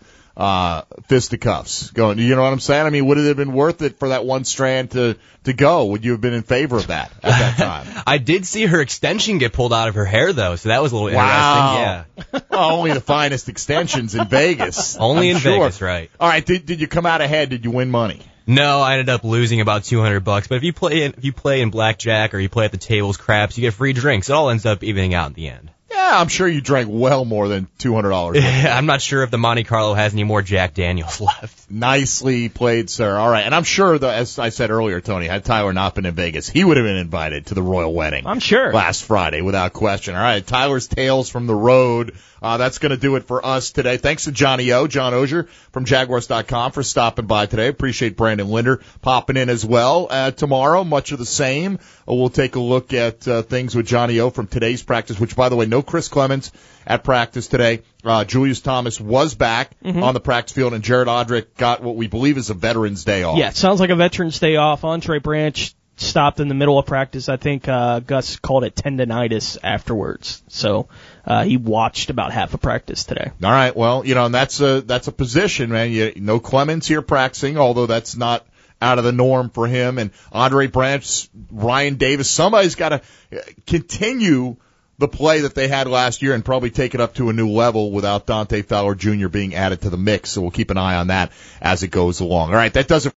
fisticuffs going? You know what I'm saying? I mean, would it have been worth it for that one strand to go? Would you have been in favor of that at that time? I did see her extension get pulled out of her hair, though, so that was a little interesting. Yeah. Well, only the finest extensions in Vegas. Only in Vegas, right. All right. Did you come out ahead? Did you win money? No, I ended up losing about $200. But if you play in blackjack or you play at the tables, craps, you get free drinks. It all ends up evening out in the end. Yeah, I'm sure you drank well more than $200. Yeah, I'm not sure if the Monte Carlo has any more Jack Daniels left. Nicely played, sir. All right, and I'm sure, as I said earlier, Tony, had Tyler not been in Vegas, he would have been invited to the royal wedding. I'm sure. Last Friday, without question. All right, Tyler's Tales from the Road. That's going to do it for us today. Thanks to Johnny O, John Ogier from Jaguars.com for stopping by today. Appreciate Brandon Linder popping in as well. Tomorrow, much of the same. We'll take a look at things with Johnny O from today's practice, which, by the way, no Chris Clemens at practice today. Julius Thomas was back on the practice field, and Jared Odrick got what we believe is a Veterans Day off. Yeah, it sounds like a Veterans Day off. Andre Branch stopped in the middle of practice. I think Gus called it tendinitis afterwards. So he watched about half of practice today. All right, well, and that's a position, man. No Clemens here practicing, although that's not out of the norm for him. And Andre Branch, Ryan Davis, somebody's got to continue the play that they had last year and probably take it up to a new level without Dante Fowler Jr. being added to the mix. So we'll keep an eye on that as it goes along. All right, that does it.